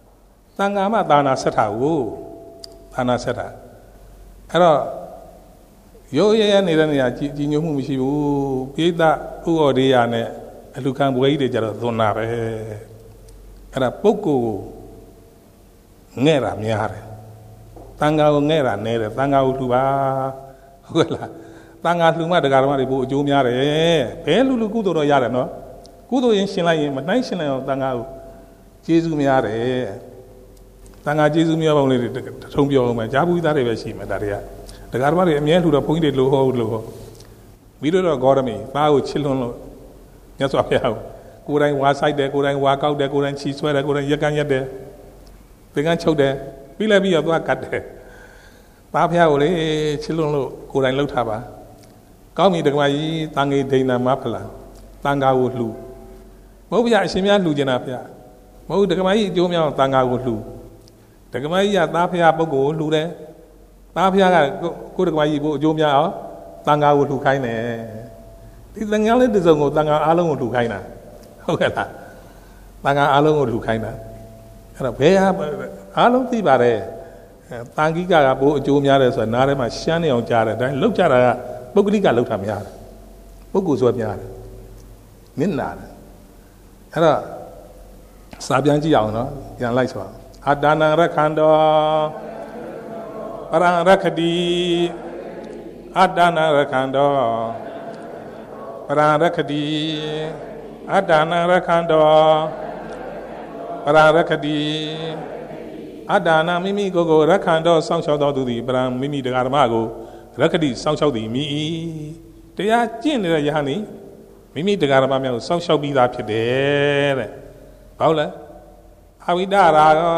တန်ခါမှသာနာဆက်တာကိုသာနာဆက်တာအဲ့တော့ရိုးရရနေတဲ့နေရာကြီးညိုမှုမရှိဘူးပိဋကဥဩဒေယနဲ့အလူခံဘွယ်ကြီးတွေကြတော့သွန်တာပဲအဲ့ဒါပုဂ္ဂိုလ်ငဲ့တာများတယ်တန်ခါကိုငဲ့တာနဲတယ်တန်ခါကိုလှူပါဟုတ်ကဲ့လားတန်ခါလှူမှတရားဓမ္မတွေပို့အကျိုးများတယ်ဘယ်လူလူကုသိုလ်တော့ရတယ်နော်ကုသိုလ်ရင်ရှင်လိုက်ရင်မနှိုင်းရှင်လိုက်အောင်တန်ခါကိုကျေးဇူးများတယ်တန်ခါကျေးဇူးများပုံလေးတွေထုံပြောအောင်မယ်ဂျာဘူးသားတွေပဲရှိမှာဒါတွေကတရားဓမ္မတွေအမြဲလှူတော့ဘုန်းကြီးတွေလိုဟောလို့ဟောပြီးတော့ဂေါရမီသားကိုချစ်လွန်းလို့မြတ်စွာဘုရားကိုယ်တိုင်ဝါဆိုင်တယ်ကိုယ်တိုင်ဝါကောက်တယ်ကိုယ်တိုင်ချီဆွဲတယ်ကိုယ်တိုင်ရက်ကန်ရက်တယ်သင်္ကန်းချုပ်တယ်ပြီးလည်းပြီးတော့သွားကတ်တယ်သားဖျားကိုလေချစ်လွန်းလို့ကိုယ်တိုင်လှုပ်ထားပါကောင်းပြီတက္ကမကြီးတန်ငေဒိဏမဖလားတန်ဃာကိုလှူမဟုတ်ဗျာအရှင်များလှူကျင်တာဗျာမဟုတ်တက္ကမကြီးအကျိုးများတန်ဃာကိုလှူတက္ကမကြီးကသားဖျားပုဂ္ဂိုလ်ကိုလှူတယ်သားဖျားကကိုယ်တက္ကမကြီးကိုအကျိုးများအောင်တန်ဃာကိုလှူခိုင်းတယ်ဒီသင်္ကန်းလေးတစ်စုံကိုတန်ဃာအားလုံးကိုလှူခိုင်းတာဟုတ်ကဲ့လားတန်ဃာအားလုံးကိုလှူခိုင်းတာအဲ့တော့ဘယ်ဟာအားလုံးသိပါတယ်တန်ခိကကဘိုးအကျိုးများတယ်ဆိုတာနားထဲမှာရှမ်းနေအောင်ကြားတယ်ဒါလှုပ်ကြတာကပုဂ္ဂလိကလှုပ်တာများတယ်ပုဂ္ဂိုလ်ဆိုများတယ်နင့်နာတယ်အဲ့တော့စာပြန်ကြည့်အောင်နော်ပြန်လိုက်ဆိုအောင်အတ္တနာရခန္တောပရံရခတိအတ္တနာရခန္တောပရံရခတိအတ္တနာရခန္တောပရံရခတိအတ္တနာမိမိကိုယ်ကိုရခန္တောစောင့်ရှောက်တော်သူသည်ပရံမိမိတရားဓမ္မကိုရခတိစောင့်ရှောက်သည်မိတရားကျင့်နေတဲ့ယဟန်นี่မိမိတရားဓမ္မများကိုစောင့်ရှောက်ပြီးသားဖြစ်တယ်တဲ့ဘာလို့လဲအဝိဒရာဂ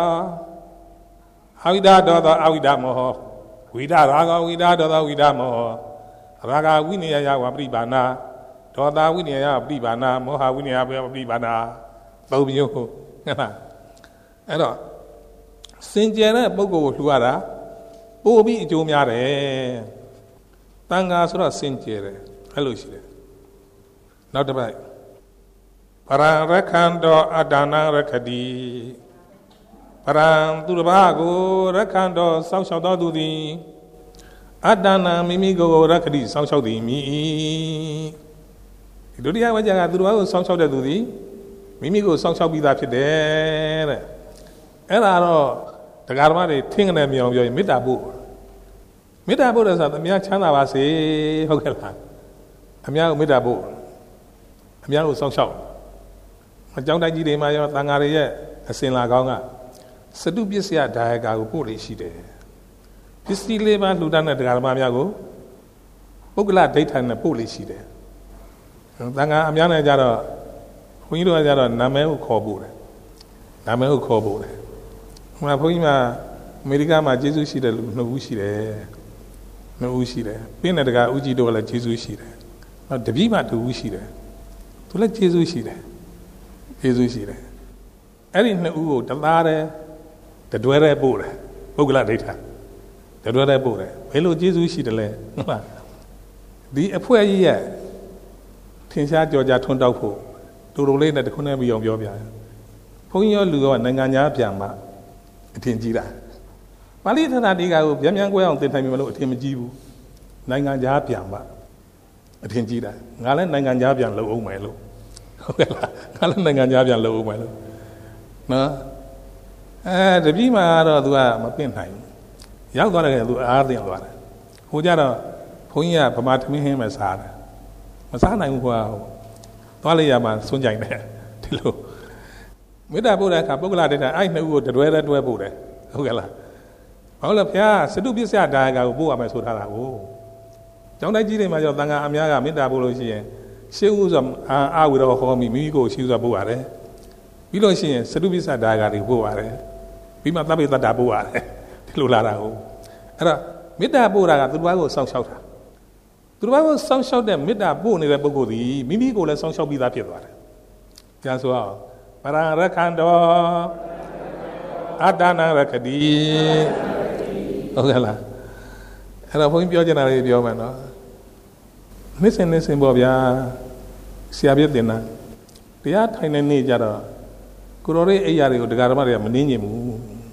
အဝိဒဒေါသောအဝိဒမောဟဝိဒရာဂဝိဒဒေါသောဝိဒမောဟရာဂဝိနည်းယဝပရိပါဏဒေါသဝိနည်းယပရိပါဏမောဟဝိနည်းယပရိပါဏသုံးမျိုးဟုတ်လားအဲ့တော့စင်ကြယ်တဲ့ပုဂ္ဂိုလ်ကိုလှူရတာပို့ပြီးအကျိုးများတယ်တန်ခါဆိုတော့စင်ကြယ်တယ်အဲ့လိုရှိတယ်နောက်တစ်ပိုက်ပရံရခန္တောအတ္တနာရခတိပရံသူတစ်ပါးကိုရခန္တောစောင့်ရှောက်တော်သူသည်အတ္တနာမိမိကိုယ်ကိုရခတိစောင့်ရှောက်သည်မိဒီဒုတိယဝကျကသူတစ်ပါးကိုစောင့်ရှောက်တဲ့သူသည်မိမိကိုစောင့်ရှောက်ပြီးသားဖြစ်တယ်တဲ့အဲ့ဒါတော့တရားဓမ္မတွေထင်ကနေမြောင်ပြောရင်မေတ္တာပို့မေတ္တာပို့တယ်ဆိုတာအများချမ်းသာပါစေဟုတ်ကဲ့လားအများကိုမေတ္တာပို့အများကိုစောင့်ရှောက်အကြောင်းတိုက်ကြီးတွေမှာရောတန်ဃာတွေရဲ့အစဉ်လာကောင်းကစတုပစ္စယဒါယကာကိုပို့လို့ရှိတယ်ပစ္စည်းလေးပါလှူဒါန်းတဲ့တရားဓမ္မများကိုပုဂ္ဂလဒိဋ္ဌာန်နဲ့ပို့လို့ရှိတယ်တန်ဃာအများနဲ့ကြတော့ဘုန်းကြီးတို့ကကြတော့နာမည်ကိုခေါ်ပို့တယ်နာမည်ကိုခေါ်ပို့တယ်ဟိုမှာဘုန်းကြီးမှာအမေရိကမှာကျေးဇူးရှိတဲ့လူနှစ်ဦးရှိတယ်နှစ်ဦးရှိတယ်ပြင်းတဲ့တကာဦးကြီးတို့ကလည်းကျေးဇူးရှိတယ်နောက်တပည့်မှတူဦးရှိတယ်သူလည်းကျေးဇူးရှိတယ်ကျေးဇူးရှိတယ်အဲ့ဒီနှစ်ဦးကိုတသားတယ်တတွဲတဲ့ပို့တယ်ပုဂ္ဂလဒိဋ္ဌာတတွဲတဲ့ပို့တယ်ဘယ်လိုကျေးဇူးရှိတယ်လဲဟုတ်လားဒီအဖွဲ့ကြီးရဲ့ထင်ရှားကြော်ကြထွန်းတောက်ဖို့တူတူလေးနဲ့တခုနဲ့ပြီးအောင်ပြောပြတယ်ဘုန်းကြီးရောလူရောနိုင်ငံသားပြန်မှအထင်ကြီးတာပါဠိဌာနတိကကိုပြန်ပြန်ကွဲအောင်သင်ထိုင်ပြီမလို့အထင်မကြီးဘူးနိုင်ငံသားပြန်မှအထင်ကြီးတာငါလည်းနိုင်ငံသားပြန်လုပ်အောင်မယ်လို့ဟုတ်ကဲ့လားငါလည်းနိုင်ငံသားပြန်လုပ်အောင်မယ်လို့နော်အဲတပည့်မှာတော့ तू ကမပင့်နိုင်ဘူးရောက်သွားတယ်က तू အားသိသွားတယ်ဟိုကြတော့ဘုန်းကြီးကဗမာသမင်းဟင်းပဲစားတယ်မစားနိုင်ဘူးကွာဟိုသွားလိုက်ရမှာစွန့်ကြိုင်တယ်ဒီလိုမေတ္တာပို့တဲ့အခါပုဂ္ဂလဒိဋ္ဌာအဲ့နှစ်ဦးကိုတွဲတွဲပို့တယ်ဟုတ်ကဲ့လားဘာလို့လဲဘုရားစတုပစ္စယဒါယကာကိုပို့ရမယ်ဆိုထားတာကိုကျောင်းတိုက်ကြီးတွေမှာကြောင့်တန်ခါအများကမေတ္တာပို့လို့ရှိရင်ရှေးဥစွာအာအာဝိရောဟောမိမိမိကိုရှေးဥစွာပို့ရတယ်ပြီးလို့ရှိရင်စတုပစ္စယဒါယကာတွေပို့ရတယ်ပြီးမှသဗ္ဗေတ္တာပို့ရတယ်ဒီလိုလာတာကိုအဲ့တော့မေတ္တာပို့တာကသူတစ်ပါးကိုစောင့်ရှောက်တာသူတစ်ပါးကိုစောင့်ရှောက်တဲ့မေတ္တာပို့နေတဲ့ပုဂ္ဂိုလ်သည်မိမိကိုလည်းစောင့်ရှောက်ပြီးသားဖြစ်သွားတယ်ပြန်ဆိုအောင်ပရံရခန္တောအတ္တနာရခတိဟုတ်ကဲ့လားအဲ့တော့ဘုန်းကြီးပြောချင်တာလေးပြောမယ်နော်နေ့စဉ်နေ့စဉ်ပေါ့ဗျာဆရာပြတင်တာတရားထိုင်နေနေကြတော့ကိုရော်ရဲ့အိယာတွေကိုဒကာဓမ္မတွေကမနှင်းညင်ဘူး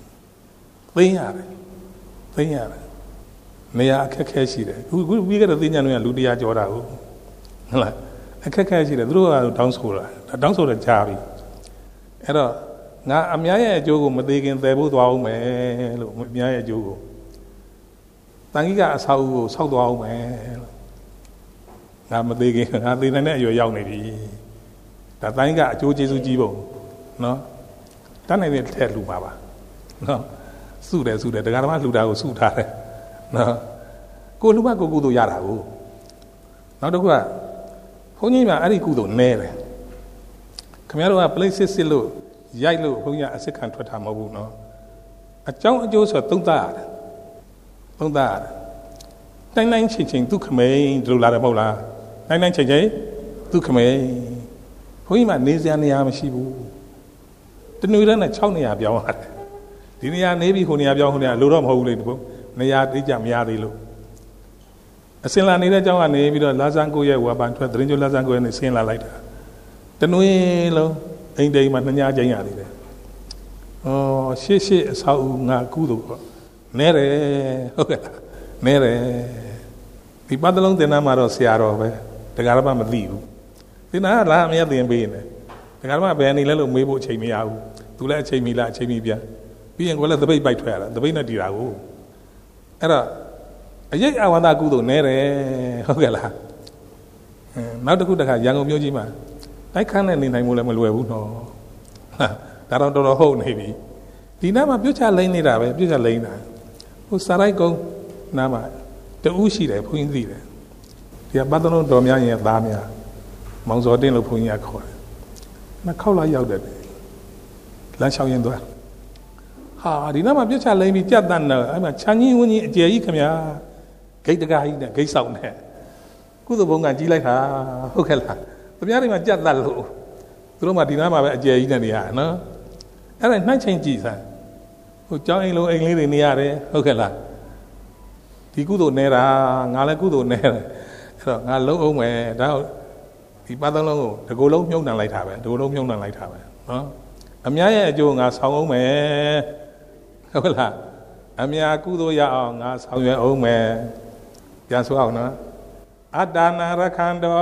သိရတယ်သိရတယ်နေရာအခက်ခဲရှိတယ်ခုခုပြီးခဲ့တဲ့သိညာတွေကလူတရားကြောတာဟုတ်ဟုတ်လားအခက်ခဲရှိတယ်သူတို့ကတောင်းဆိုတာတောင်းဆိုတော့ကြားပြီအဲ့တော့ငါအများရဲ့အကျိုးကိုမသေးခင်သယ်ဖို့သွားအောင်မယ်လို့အများရဲ့အကျိုးကိုတန်ကြီးကအဆောက်အဦကိုဆောက်သွားအောင်မယ်လို့ငါမသေးခင်ငါသေနိုင်တဲ့အရွယ်ရောက်နေပြီဒါတိုင်းကအကျိုးကျေးဇူးကြီးပုံနော်တတ်နိုင်တဲ့ထက်လူပါပါနော်စုတယ်စုတယ်တရားဓမ္မလှူတာကိုစုထားတယ်နော်ကိုလူမကိုကုသိုလ်ရတာကိုနောက်တစ်ခုကဘုန်းကြီးကအဲ့ဒီကုသိုလ်နဲတယ်ခင်ဗျားတို့က place စစ်လို့ရိုက်လို့ဘုန်းကြီးကအစစ်ခံထွက်တာမဟုတ်ဘူးနော်အကြောင်းအကျိုးဆိုသုံးသပ်ရတယ်သုံးသပ်ရတယ်တိုင်းတိုင်းချိန်ချိန်ဒုက္ခမိန်ဒီလိုလာတယ်မဟုတ်လားတိုင်းတိုင်းချိန်ချိန်ဒုက္ခမိန်ဘုန်းကြီးကနေစရာနေရာမရှိဘူးတနွေတန်းနဲ့၆နေရာပြောင်းရတယ်ဒီနေရာနေပြီးဟိုနေရာပြောင်းဟိုနေရာလိုတော့မဟုတ်ဘူးလေဒီဘုနေရာတိကျမရသေးလို့အစင်လာနေတဲ့အကြောင်းကနေပြီးတော့လာဇန်ကိုရဲ့ဝါပန်ထွက်သတင်းကျိုးလာဇန်ကိုရဲ့နေဆင်းလာလိုက်တာတနွေလုံးအိမ်တိမ်မှာနှညာချင်းရသေးတယ်။အော်ရှေ့ရှေ့အဆောက်အဦငါကုသိုလ်ပေါ့နဲတယ်ဟုတ်ကဲ့နဲတယ်ဒီပတ်တလုံးတင်နာမှာတော့ဆရာတော်ပဲတရားဓမ္မမသိဘူးတင်နာကလာအမြတ်တင်ပေးနေတရားဓမ္မဘယ်နေလဲလို့မေးဖို့အချိန်မရဘူးသူလည်းအချိန်မီလားအချိန်မီပြန်ပြီးရင်ကိုလည်းသပိတ်ပိုက်ထွက်ရတာသပိတ်နဲ့တည်တာကိုအဲ့တော့အရေးအဝန္တာကုသိုလ်နဲတယ်ဟုတ်ကဲ့လားနောက်တစ်ခုတခါရန်ကုန်မြို့ကြီးမှာတိုက်ခန်းနဲ့နေနိုင်မှုလည်းမလွယ်ဘူးနော်ဒါတော့တော်တော်ဟုတ်နေပြီဒီနားမှာပြုတ်ချလိမ့်နေတာပဲပြုတ်ချလိမ့်တာဟိုစာရိုက်ကုန်းနားမှာတူးရှိတယ်ဘုန်းကြီးသိတယ်ဒီကပတ်လုံးတော်များရင်သားများမောင်စောတင်းလို့ဘုန်းကြီးကခေါ်တယ်နှစ်ခေါက်လောက်ရောက်တယ်လမ်းလျှောက်ရင်သွားဟာဒီနားမှာပြုတ်ချလိမ့်ပြီးကြက်တန်းတော့အဲ့မှာချမ်းကြီးဝင်းကြီးအကျယ်ကြီးခင်ဗျာဂိတ်တကားကြီးနဲ့ဂိတ်ဆောင်နဲ့ကုသိုလ်ဘုံကကြီးလိုက်တာဟုတ်ကဲ့လားသူများတွေမှာကြက်တတ်လို့သူတို့မှဒီနားမှာပဲအကျယ်ကြီးနဲ့နေရနော်အဲ့ဒါနှိုက်ချင်းကြည့်စမ်းဟိုကြောင်းအိမ်လုံးအိမ်လေးတွေနေရတယ်ဟုတ်ကဲ့လားဒီကုသိုလ်နေတာငါလည်းကုသိုလ်နေတယ်အဲ့တော့ငါလုံးအောင်မယ်ဒါဒီပတ်သုံးလုံးကိုဒီကိုယ်လုံးမြုံနှံလိုက်တာပဲဒီကိုယ်လုံးမြုံနှံလိုက်တာပဲနော်အများရဲ့အကျိုးငါဆောင်အောင်မယ်ဟုတ်လားအများကုသိုလ်ရအောင်ငါဆောင်ရွက်အောင်မယ်ပြန်ဆိုအောင်နော်အတ္တနာရခန္တော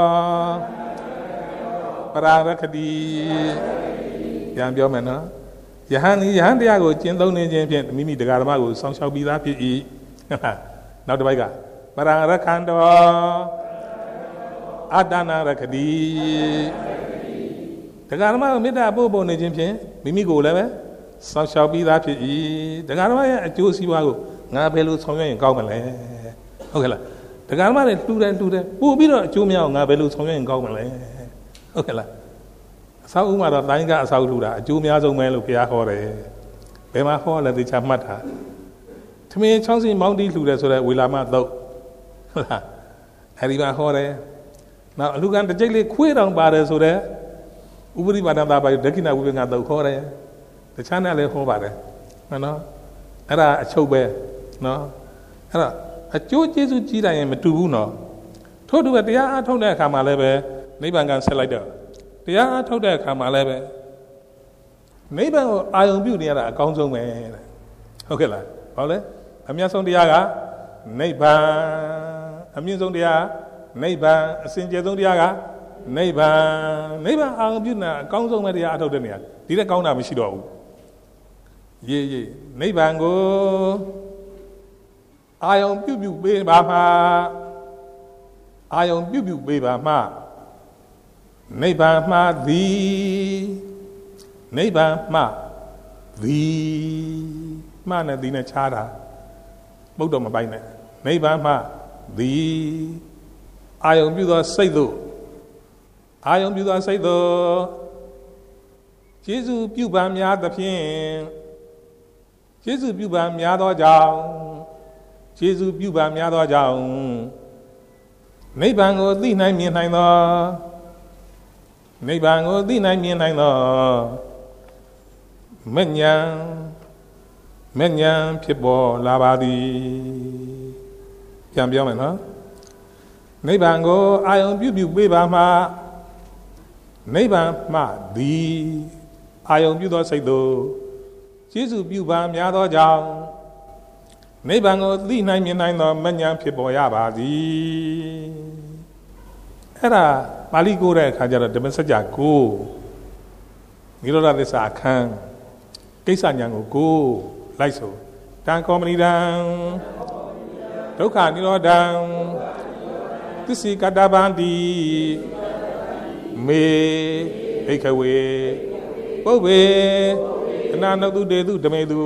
ပရာရခတိပြန်ပြောမယ်နော်ယဟန်ဒီယဟန်တရားကိုကျင့်သုံးနေခြင်းဖြင့်မိမိတရားဓမ္မကိုစောင့်ရှောက်ပြီးသားဖြစ်၏နောက်တစ်ပိုက်ကပရာရခန္တောအတ္တနာရခတိတရားဓမ္မကိုမေတ္တာပို့ပို့နေခြင်းဖြင့်မိမိကိုလည်းပဲစောင့်ရှောက်ပြီးသားဖြစ်၏တရားဓမ္မရဲ့အကျိုးစီးပွားကိုငါဘယ်လိုဆောင်ရွက်ရင်ကောင်းမလဲဟုတ်ကဲ့လားတရားဓမ္မတွေတူတယ်တူတယ်ပို့ပြီးတော့အကျိုးများအောင်ငါဘယ်လိုဆောင်ရွက်ရင်ကောင်းမလဲဟုတ်ကဲ့လားအဆောက်အဦမှာတော့တိုင်းကအဆောက်လှူတာအကျိုးများဆုံးပဲလို့ဘုရားဟောတယ်ဘယ်မှာဟောလဲသိချမှတ်တာသမင်းချောင်းစီမောင်းတီးလှူတယ်ဆိုတော့ဝေလာမသုတ်ဟုတ်လားအဲဒီမှာဟောတယ်နောက်အလူကံတစ်ကြိတ်လေးခွေးတောင်ပါတယ်ဆိုတော့ဥပရိပါဒတာပါဒက္ခိဏဝိပင်္ဂသုတ်ဟောတယ်တခြားနဲ့လည်းဟောပါတယ်ဟုတ်နော်အဲ့ဒါအချုပ်ပဲနော်အဲ့ဒါအကျိုးကျေးဇူးကြီးတိုင်းရင်မတူဘူးနော်ထို့တူပဲတရားအားထုတ်တဲ့အခါမှာလည်းပဲနိဗ္ဗာန်ကဆက်လိုက်တော့တရားအားထုတ်တဲ့အခါမှာလည်းပဲနိဗ္ဗာန်ကိုအာရုံပြုနေရတာအကောင်းဆုံးပဲတဲ့ဟုတ်ကဲ့လားဟောလဲအမြတ်ဆုံးတရားကနိဗ္ဗာန်အမြင့်ဆုံးတရားနိဗ္ဗာန်အစင်ကြယ်ဆုံးတရားကနိဗ္ဗာန်နိဗ္ဗာန်အာရုံပြုနေတာအကောင်းဆုံးပဲတရားအားထုတ်တဲ့နေရာဒီတဲ့ကောင်းတာမရှိတော့ဘူးရေးရေးနိဗ္ဗာန်ကိုအာယုံပြုတ်ပြုတ်ပေးပါမှာအာယုံပြုတ်ပြုတ်ပေးပါမှာနိဗ္ဗာန်မှာသည်နိဗ္ဗာန်မှာသည်မှနဲ့ဒီနဲ့ခြားတာပုဒ်တော်မပိုင်နဲ့နိဗ္ဗာန်မှာသည်အာယုံပြုသောစိတ်တို့အာယုံပြုသောစိတ်တို့ကျေးဇူးပြုပါများသဖြင့်ကျေးဇူးပြုပါများသောကြောင့်ကျေးဇူးပြုပါများသောကြောင့်နိဗ္ဗာန်ကိုသိနိုင်မြင်နိုင်သောနိဗ္ဗာန်ကိုသိနိုင်မြင်နိုင်သောမဉ္ဇဉ်မဉ္ဇဉ်ဖြစ်ပေါ်လာပါသည်ပြန်ပြောမယ်နော်နိဗ္ဗာန်ကိုအာယုံပြုပြုပေးပါမှာနိဗ္ဗာန်မှသည်အာယုံပြုသောစိတ်သို့ကျေးဇူးပြုပါများသောကြောင့်နိဗ္ဗာန်ကိုသိနိုင်မြင်နိုင်သောမဉ္ဇဉ်ဖြစ်ပေါ်ရပါသည်အဲ့ဒါပါဠိကိုတဲ့အခါကျတော့ဓမ္မစကြာကိုနိရောဓသစ္စာအခန်းကိစ္စဉာဏ်ကိုကိုလိုက်ဆိုတံကောမဏိတံဒုက္ခနိရောဓံသစ္စိကတ္တဗန္တိမေဘိက္ခဝေပုဗ္ဗေအနာနုတုတေတုဓမေတု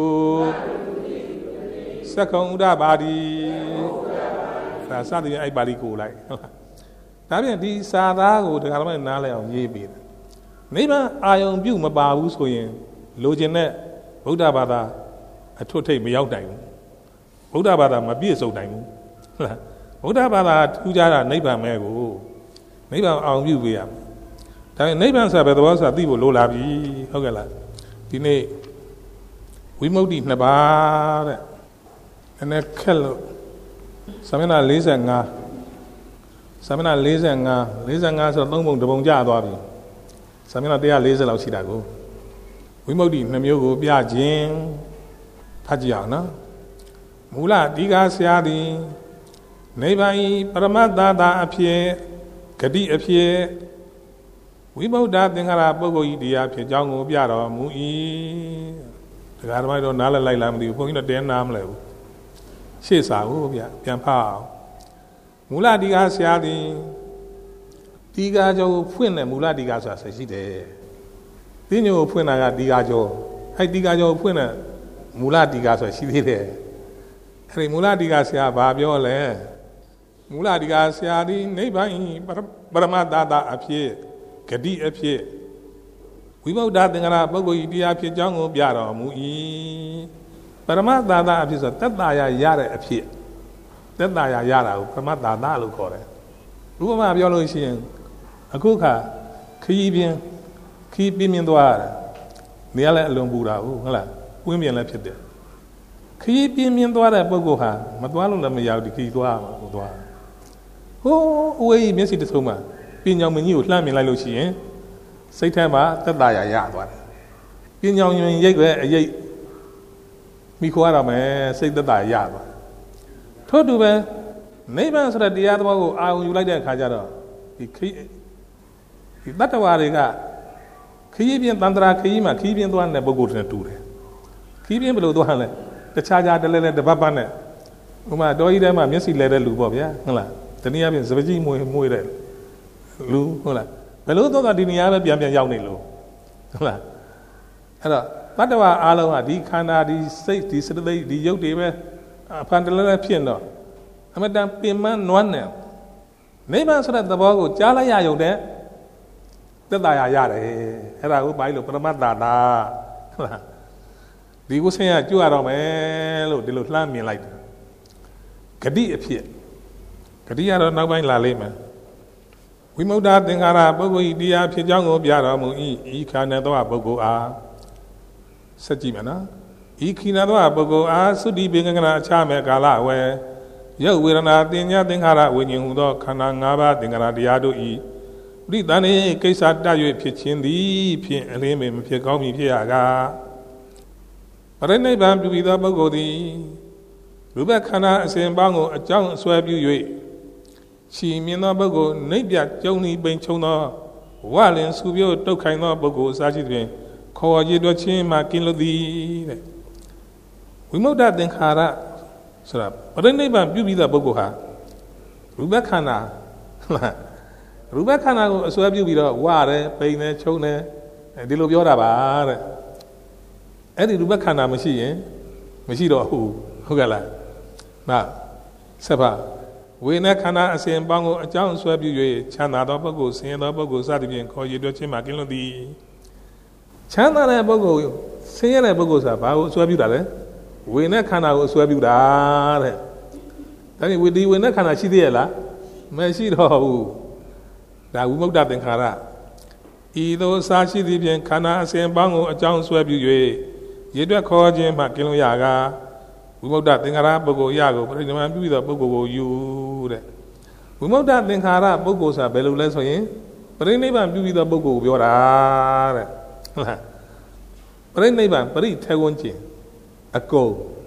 သက္ကုံဥဒ္ဒပါတိဒါစသည်အဲ့ပါဠိကိုလိုက်ဟုတ်လားဒါပြန်ဒီစာသားကိုဒကာတော်မနားလည်အောင်ရေးပေးတယ်နိဗ္ဗာန်အာယုံပြုမပါဘူးဆိုရင်လိုချင်တဲ့ဗုဒ္ဓဘာသာအထွတ်ထိပ်မရောက်နိုင်ဘူးဗုဒ္ဓဘာသာမပြည့်စုံနိုင်ဘူးဟုတ်လားဗုဒ္ဓဘာသာထူးခြားတာနိဗ္ဗာန်ပဲကိုနိဗ္ဗာန်အောင်ပြုပေးရမယ်ဒါပေမဲ့နိဗ္ဗာန်ဆိုတာဘယ်သဘောဆိုတာသိဖို့လိုလာပြီဟုတ်ကဲ့လားဒီနေ့ဝိမု ക്തി နှစ်ပါးတဲ့နည်းနည်းခက်လို့စာမျက်နှာ၄၅စာမျက်နှာ၄၅ ၄၅ဆိုတော့သုံးပုံတစ်ပုံကျသွားပြီစာမျက်နှာ၁၄၀လောက်ရှိတာကိုဝိမု ക്തി နှစ်မျိုးကိုပြခြင်းဖတ်ကြည့်အောင်နော်မူလဒီကားဆရာသည်နိဗ္ဗာန်ပရမတ္တသာအဖြစ်ဂတိအဖြစ်ဝိမု ക്ത သင်္ခါရပုဂ္ဂိုလ်ဤတရားဖြစ်ကြောင်းကိုပြတော်မူ၏တရားဓမ္မတော့နားလည်လိုက်လားမသိဘူးဘုန်းကြီးတော့တဲနားမလဲဘူးရှေ့စာကိုဗျပြန်ဖတ်အောင်မူလဒီကားဆရာသည်ဒီကားကျော်ကိုဖွင့်တယ်မူလဒီကားဆိုတာဆက်ရှိတယ်ဒီညိုကိုဖွင့်တာကဒီကားကျော်အဲ့ဒီကားကျော်ကိုဖွင့်တဲ့မူလဒီကားဆိုတာရှိသေးတယ်အဲ့ဒီမူလဒီကားဆရာဘာပြောလဲမူလဒီကားဆရာသည်နိဗ္ဗာန်ပရမတ္တသာအဖြစ်ဂတိအဖြစ်ဝိမု ക്ത သင်္ခါရပုဂ္ဂိုလ်ဤတရားဖြစ်ကြောင်းကိုပြတော်မူ၏ပရမတ္တသာအဖြစ်ဆိုသက်သာရရတဲ့အဖြစ်သက်သာရရတာကိုပရမတ္တသာလို့ခေါ်တယ်ဥပမာပြောလို့ရှိရင်အခုခါခရီးပြင်းခရီးပြင်းပြင်းသွားတာနေရာလည်းအလွန်ပူတာဟုတ်ဟုတ်လားပွင်းပြင်းလည်းဖြစ်တယ်ခရီးပြင်းပြင်းသွားတဲ့ပုဂ္ဂိုလ်ဟာမသွားလို့လည်းမရဘူးဒီခရီးသွားမှာကိုသွားဟိုးအဝေးမျက်စိတစ်ဆုံးမှာပညာမင်းကြီးကိုလှမ်းမြင်လိုက်လို့ရှိရင်စိတ်ထဲမှာသက်သာရရသွားတယ်ပညာဉာဏ်ရိပ်ပဲအရိပ်မိခေါ်ရတော့မယ်စိတ်သက်သာရသွားထို့တူပဲနိဗ္ဗာန်ဆိုတဲ့တရားသဘောကိုအာရုံယူလိုက်တဲ့အခါကျတော့ဒီခရီးဒီတတ္တဝါတွေကခရီးပြင်းတန္တရာခရီးမှာခရီးပြင်းသွားတဲ့ပုဂ္ဂိုလ်တွေတူတယ်ခရီးပြင်းဘယ်လိုသွားလဲတခြားခြားတလဲလဲတပတ်ပတ်နဲ့ဥမာတော်ကြီးထဲမှာမျက်စိလဲတဲ့လူပေါ့ဗျာဟုတ်လားတနည်းအားဖြင့်စပကြီးမွေမွေတဲ့လူဟုတ်လားဘယ်လိုတော့ဒီနေရာပဲပြန်ပြန်ရောက်နေလို့ဟုတ်လားအဲ့တော့တတ္တဝါအားလုံးကဒီခန္ဓာဒီစိတ်ဒီစတသိက်ဒီရုပ်တွေပဲအဖန်တလဲလဲဖြစ်တော့အမတန်ပင်မနွမ်းနေနိဗ္ဗာန်ဆိုတဲ့သဘောကိုကြားလိုက်ရရုံနဲ့သက်သာရရတယ်အဲ့ဒါကိုဘာလို့ပရမတ္တသာဟုတ်လားဒီကိုဆင်းရကြွရတော့မယ်လို့ဒီလိုလှမ်းမြင်လိုက်တယ်ဂတိအဖြစ်ဂတိရတော့နောက်ပိုင်းလာလိမ့်မယ်ဝိမု ക്ത သင်္ခါရပုဂ္ဂိုလ်ဤတရားဖြစ်ကြောင်းကိုပြတော်မူ၏ဤခန္ဓာသောပုဂ္ဂိုလ်အားဆက်ကြည့်မယ်နော်ဤခန္ဓာသောပုဂ္ဂိုလ်အားသုတိပင်ကနာအခြားမဲ့ကာလဝယ်ရုပ်ဝေဒနာတင်ညာသင်္ခါရဝိညာဉ်ဟူသောခန္ဓာ၅ပါးသင်္ခါရတရားတို့ဤပရိသန္တိကိစ္စတတ်၍ဖြစ်ခြင်းသည်ဖြင့်အလင်းပင်မဖြစ်ကောင်းမည်ဖြစ်ရကားပရိနိဗ္ဗာန်ပြုပြီးသောပုဂ္ဂိုလ်သည်ရူပခန္ဓာအစဉ်ပေါင်းကိုအကြောင်းအစွဲပြု၍ရှိမြင်သောပုဂ္ဂိုလ်နိဗ္ဗာန်ကျုံဤပိန်ချုံသောဝလင်စုပြို့တုတ်ခိုင်သောပုဂ္ဂိုလ်အစရှိသဖြင့်ခေါ်ရည်တော်ချင်းမှကင်းလွတ်သည်တဲ့ဝိမု ക്ത သင်္ခါရဆိုတာပရိနိဗ္ဗာန်ပြုပြီးသောပုဂ္ဂိုလ်ဟာရူပခန္ဓာဟုတ်လားရူပခန္ဓာကိုအစွဲပြုပြီးတော့ဝရတယ်ပိန်တယ်ချုံတယ်ဒီလိုပြောတာပါတဲ့အဲ့ဒီရူပခန္ဓာမရှိရင်မရှိတော့ဘူးဟုတ်ကဲ့လားနောက်ဆက်ပါဝိညာဉ်ခန္ဓာအစဉ်ပေါင်းကိုအကြောင်းဆွဲပြု၍ချမ်းသာသောပုဂ္ဂိုလ်ဆင်းရဲသောပုဂ္ဂိုလ်စသဖြင့်ခေါ်ရည်တွက်ခြင်းမှကင်းလွတ်သည်ချမ်းသာတဲ့ပုဂ္ဂိုလ်ဆင်းရဲတဲ့ပုဂ္ဂိုလ်ဆိုတာဘာကိုဆွဲပြုတာလဲဝိညာဉ်ခန္ဓာကိုဆွဲပြုတာတဲ့ဒါပေမဲ့ဝိဒီဝိညာဉ်ခန္ဓာရှိသေးရဲ့လားမရှိတော့ဘူးဒါဝိမု ക്ത သင်္ခါရဤသို့စာရှိသည်ဖြင့်ခန္ဓာအစဉ်ပေါင်းကိုအကြောင်းဆွဲပြု၍ရည်တွက်ခေါ်ခြင်းမှကင်းလွတ်ရကားဝိမု ക്ത သင်္ခါရပုဂ္ဂိုလ်ရကိုပရိနိဗ္ဗာန်ပြုပြီးသောပုဂ္ဂိုလ်ကိုယူတဲ့ဝိမု ക്ത သင်္ခါရပုဂ္ဂိုလ်ဆိုတာဘယ်လိုလဲဆိုရင်ပရိနိဗ္ဗာန်ပြုပြီးသောပုဂ္ဂိုလ်ကိုပြောတာတဲ့ဟုတ်လားပရိနိဗ္ဗာန်ပရိထေဝန်းကျင်အကုန်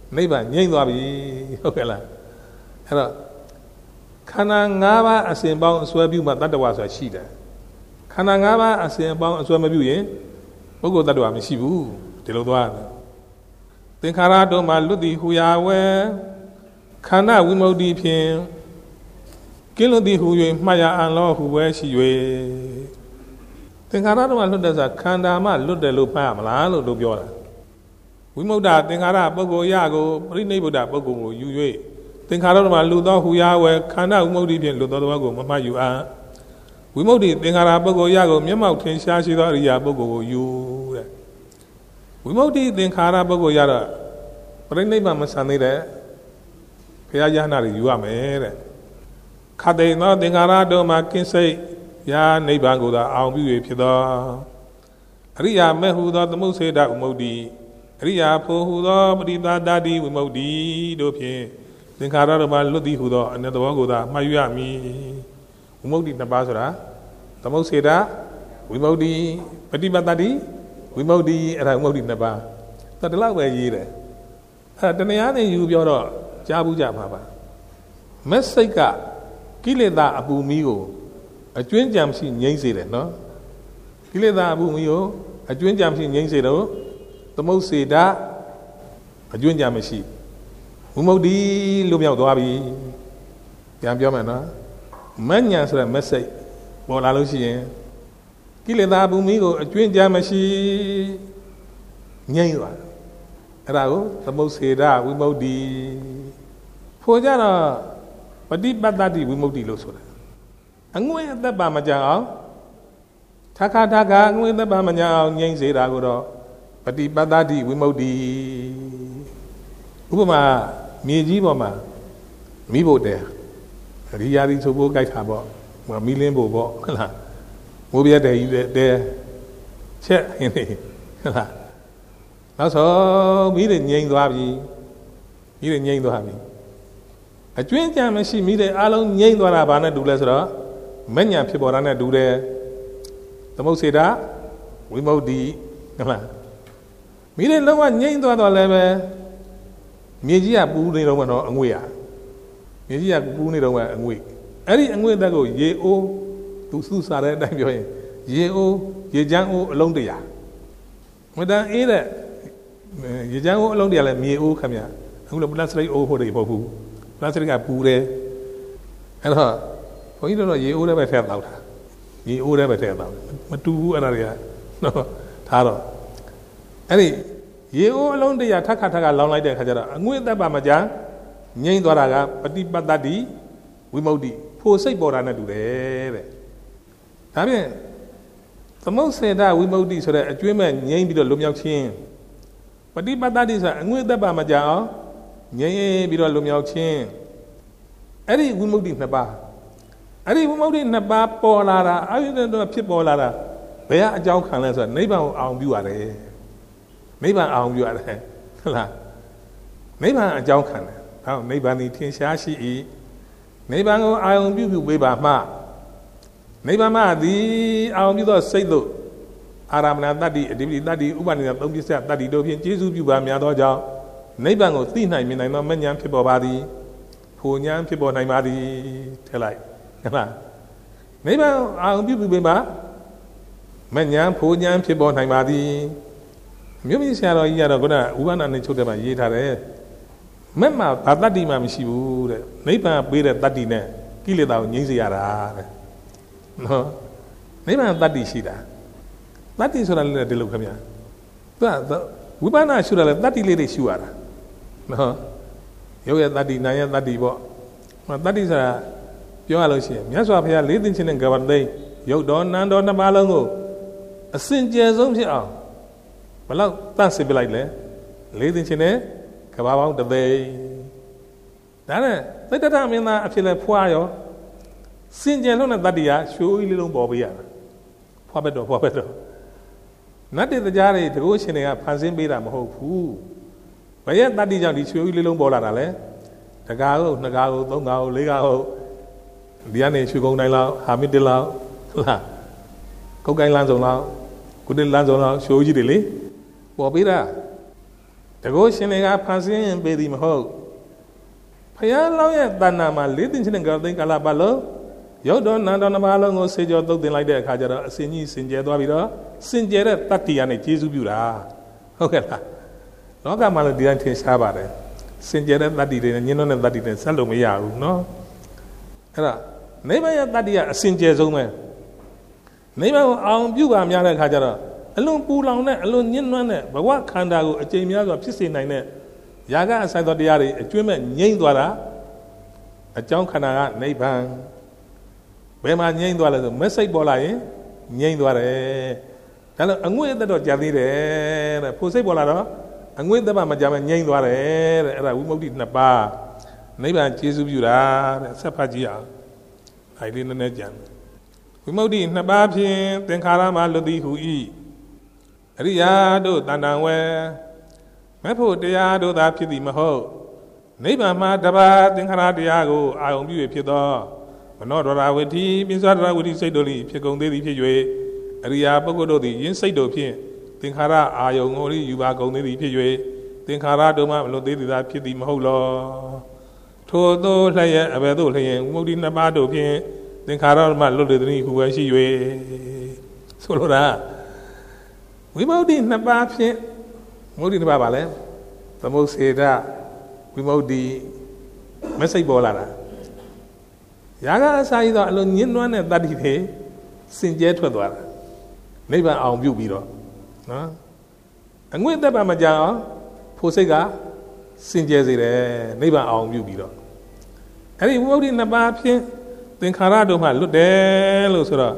နိဗ္ဗာန်ငြိမ့်သွားပြီဟုတ်ကဲ့လားအဲ့တော့ခန္ဓာ၅ပါးအစဉ်ပေါင်းအစွဲပြုမှတတ္တဝါဆိုတာရှိတယ်ခန္ဓာ၅ပါးအစဉ်ပေါင်းအစွဲမပြုရင်ပုဂ္ဂိုလ်တ attva မရှိဘူးဒီလိုသွားတယ်သင်္ခါရတို့မှာလွတ်သည်ဟူရာဝဲခန္ဓာဝိမု ക്തി ဖြင့်ကင်းလွတ်သည်ဟူ၍မှတ်ရအံလောဟူဝဲရှိ၍သင်္ခါရတို့မှာလွတ်တယ်ဆိုတာခန္ဓာမှလွတ်တယ်လို့မှတ်ရမလားလို့တို့ပြောတာဝိမု ക്ത သင်္ခါရပုဂ္ဂိုလ်ရကိုပရိနိဗ္ဗုဒ္ဓပုဂ္ဂိုလ်ကိုယူ၍သင်္ခါရတို့မှာလူသောဟူရာဝဲခန္ဓာဝိမု ക്തി ဖြင့်လွတ်သောသောကိုမမှတ်ယူအံဝိမု ക്തി သင်္ခါရပုဂ္ဂိုလ်ရကိုမျက်မှောက်ထင်ရှားရှိသောအရိယာပုဂ္ဂိုလ်ကိုယူတဲ့ဝိမု ക്തി သင်္ခါရပုဂ္ဂိုလ်ရတော့ပရိနိဗ္ဗာန်မဆန်သေးတဲ့ဘုရားယဟနာတွေယူရမယ်တဲ့ခတ်သိသောသင်္ခါရတို့မှာကင်းစိတ်ရာနိဗ္ဗာန်ကိုသာအောင်ပြု၍ဖြစ်သောအရိယာမေဟူသောသမုစေတဝိမု ക്തി အရိယာဖို့ဟူသောပရိသတာတိဝိမု ക്തി တို့ဖြင့်သင်္ခါရတို့မှာလွတ်သည်ဟူသောအနတ္တဘောကိုသာမှတ်ယူရမည်ဝိမု ക്തി နှစ်ပါးဆိုတာသမုစေတဝိမု ക്തി ပฏิပတ္တိဝိမု ക്തി အဲ့ဒါဝိမု ക്തി နှစ်ပါးဒါတလောက်ပဲရေးတယ်အဲ့ဒါတရားနဲ့ယူပြောတော့ကြားဘူးကြမှာပါမက်စိတ်ကကိလေသာအပူမီးကိုအကျွင်းကြံမရှိငြိမ့်စေတယ်နော်ကိလေသာအပူမီးကိုအကျွင်းကြံမရှိငြိမ့်စေတော့သမုစေတအကျွင်းကြံမရှိဝိမု ക്തി လွတ်မြောက်သွားပြီပြန်ပြောမယ်နော်မဉ္ဇဉ်ဆိုတဲ့မက်စိတ်ပေါ်လာလို့ရှိရင်ကိလေသာအပူမီးကိုအကျွင်းကြံမရှိငြိမ့်သွားအဲ့ဒါကိုသမုစေတဝိမု ക്തി ဖို့ကြတော့ပฏิပတ္တိဝိမု ക്തി လို့ဆိုတာအငွေ့အသက်ပါမကြအောင်ထခါထခါအငွေ့အသက်ပါမကြအောင်ငြိမ့်စေတာကိုတော့ပฏิပတ္တိဝိမု ക്തി ဥပမာမြေကြီးပေါ်မှာမိဖို့တဲရိယာဒီဆိုဖို့ကြိုက်တာပေါ့မီးလင်းဖို့ပေါ့ဟုတ်လားမိုးပြတ်တယ်ကြီးတဲချက်ဟင်းနေဟုတ်လားနောက်ဆုံးမိတွေငြိမ့်သွားပြီမိတွေငြိမ့်သွားပြီအကျွင်းကြံမရှိမိတဲ့အားလုံးငြိမ့်သွားတာဘာနဲ့တူလဲဆိုတော့မဉ္ဇဉ်ဖြစ်ပေါ်တာနဲ့တူတယ်သမုစေတဝိမု ക്തി ဟုတ်လားမိတွေလုံးဝငြိမ့်သွားတော့လည်းပဲမြေကြီးကပူနေတော့မှတော့အငွေ့ရမြေကြီးကပူနေတော့မှအငွေ့အဲ့ဒီအငွေ့သက်ကိုရေအိုးသူစုစားတဲ့အတိုင်းပြောရင်ရေအိုးရေချမ်းအိုးအလုံးတရာမတန်အေးတဲ့ရေချမ်းအိုးအလုံးတရာလည်းမြေအိုးခင်ဗျအခုလိုပလတ်စတစ်အိုးဖို့တွေမဟုတ်ဘူးပလတ်စတစ်ကပူတယ်အဲ့တော့ဘုန်းကြီးတို့တော့ရေအိုးထဲပဲထည့်တောက်တာရေအိုးထဲပဲထည့်တောက်မတူဘူးအဲ့ဒါတွေကနော်ထားတော့အဲ့ဒီရေအိုးအလုံးတရာထက်ခါထက်ခါလောင်းလိုက်တဲ့အခါကျတော့အငွေ့သက်ပါမကြငြိမ့်သွားတာကပฏิပတ္တိဝိမု ക്തി ဖို့စိတ်ပေါ်တာနဲ့တူတယ်တဲ့ဒါဖြင့်သမုစေတဝိမု ക്തി ဆိုတဲ့အကျွင်းမဲ့ငြိမ့်ပြီးတော့လွတ်မြောက်ခြင်းပฏิပတ္တိဆိုတာအငွေ့သက်ပါမကြအောင်ငြိမ့်ပြီးတော့လွတ်မြောက်ခြင်းအဲ့ဒီဝိမု ക്തി နှစ်ပါးအဲ့ဒီဝိမု ക്തി နှစ်ပါးပေါ်လာတာအဲ့ဒီတော့ဖြစ်ပေါ်လာတာဘယ်ကအကြောင်းခံလဲဆိုတော့နိဗ္ဗာန်ကိုအောင်ပြုရတယ်နိဗ္ဗာန်အောင်ပြုရတယ်ဟုတ်လားနိဗ္ဗာန်အကြောင်းခံတယ်ဟောနိဗ္ဗာန်ဒီထင်ရှားရှိ၏နိဗ္ဗာန်ကိုအာရုံပြုပြုပေးပါမှနိဗ္ဗာန်မှသည်အာရုံပြုသောစိတ်တို့အာရမဏတတ္တိအဓိပတိတတ္တိဥပနိဒသုံးပစ္စယတတ္တိတို့ဖြင့်ကျေစုပြုပါများသောကြောင့်နိဗ္ဗာန်ကိုသိနိုင်မြင်နိုင်သောမဉ္ဇဉ်ဖြစ်ပေါ်ပါသည်ဖို့ဉာဏ်ဖြစ်ပေါ်နိုင်ပါသည်ထည့်လိုက်ဟုတ်လားနိဗ္ဗာန်အာရုံပြုပြုပေးပါမဉ္ဇဉ်ဖို့ဉာဏ်ဖြစ်ပေါ်နိုင်ပါသည်မြို့မြဆရာတော်ကြီးကတော့ခုနဥပနာနဲ့ချုပ်တဲ့မှာရေးထားတယ်မဲ့မှာဘာတတ္တိမှမရှိဘူးတဲ့နိဗ္ဗာန်ပေးတဲ့တတ္တိနဲ့ကိလေသာကိုငြိမ်းစေရတာတဲ့နော်နိဗ္ဗာန်တတ္တိရှိတာတတ္တိဆိုတာလည်းဒီလိုခင်ဗျာသူကဝိပဿနာရှုတာလည်းတတ္တိလေးတွေရှုရတာနော်ရုပ်ရဲ့တတ္တိနာမ်ရဲ့တတ္တိပေါ့တတ္တိဆိုတာပြောရလို့ရှိရင်မြတ်စွာဘုရားလေးသိချင်းတဲ့ကဘာသိရုပ်တော်နာမ်တော်နှစ်ပါးလုံးကိုအစင်ကြယ်ဆုံးဖြစ်အောင်ဘယ်လောက်တန့်စစ်ပြလိုက်လဲလေးသိချင်းတဲ့ကဘာပေါင်းတစ်သိန်းဒါနဲ့သိတ္တမင်းသားအဖြစ်လဲဖွာရောစင်ကြယ်လုံးတဲ့တတ္တိကရှိုးကြီးလေးလုံးပေါ်ပေးရတာဖွာဘက်တော့ဖွာဘက်တော့နတ်တေတရားတွေတကုရှင်တွေကဖန်ဆင်းပေးတာမဟုတ်ဘူးဘယ်ရဲ့တတ္တိကြောင့်ဒီရှိုးကြီးလေးလုံးပေါ်လာတာလဲတကားဟုတ်နှစ်ကားဟုတ်သုံးကားဟုတ်လေးကားဟုတ်ဒီကနေရွှေကုန်းတိုင်းလောက်ဟာမီတလောက်ဟုတ်လားကုတ်ကိုင်းလမ်းစုံလောက်ကုတ္တလမ်းစုံလောက်ရှိုးကြီးတွေလေပေါ်ပေးတာတ go Shinega passing baby ho. Paya Loya Danama, leading in the garden Calabalo. You don't know Namalo, say your dog like that, Kajara, Sini, Sinja, Sinjera, Tati, and a Jizubura. Okay. Loga Maladiante Sabare. Sinjera, Tati, and you know that it is Salomia, no? Never that year, Sinja. Never on Buga Miana Kajara. Alone pull on it, alone yin one, but what kind of a Jamia of Pissi nine? Yaga aside of the Yari, a German Yin Dwara, a John Canara, Neighbor. Where my Yin Dwara, Messay Bolai, Yin Dwara. Tell a way that Javire, a Pose Bolaro, and with the Mamajaman Yin Dwara, a woman in a bar. Neighbor and Jesu Yura, Sapagia. I didn't know. We moved in Nababi, then Karama Lodi who eat. Riado, Danaware. Mapo Diado, that pity Maho. Neighbor Madaba, then Haradiago, I own you a pido. But not what I would be, Bizarra would say Dolly, Picon de Pijue, Ria Bogododi, inside Dopie. Then Hara, I own only you are going to Pijue. Then Haradoma, Lodi, that pity Maholo. Todo Laya, Abedo Lay, moved in Nabado Pie. Then Karama looked at me who was she. So, we moved in the Bapi, moved in the Babale, the most said that we moved the Messay Bolara. Yaga side alone, yin one and that he Sinjet Wadwara. Neighbor on you beetle. And with the Bamaja, Posega, Sinjazire, neighbor on you beetle. And he moved in the Bapi. Then Karado ma look there, Lucera.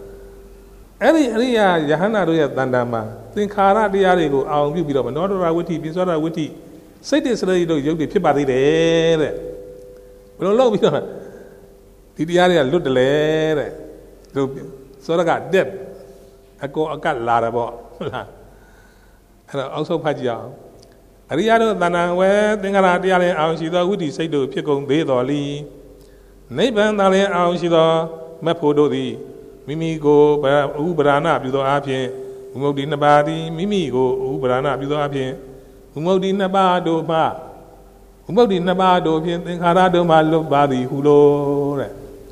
Any area Yahana Dandama. Then Kara the Arigo, our view below, not a witty, Bizarra witty. Say this radio, you'll be Pibadi there. But although we don't, did the area look there? So I got dead. I go, I got Larabo. And also Pajia. Ariado Dana, where then Kara the area, our Shida witty say to Picon Bay or Lee. Neighbor Nale Aushida, Mapododi, Mimi go, Ubrana, Bido Apie, Umodina Badi, Mimi go, Ubrana, Bido Apie, Umodina Bado Ba, Umodina Bado, then Harado Malo Badi, Hulo.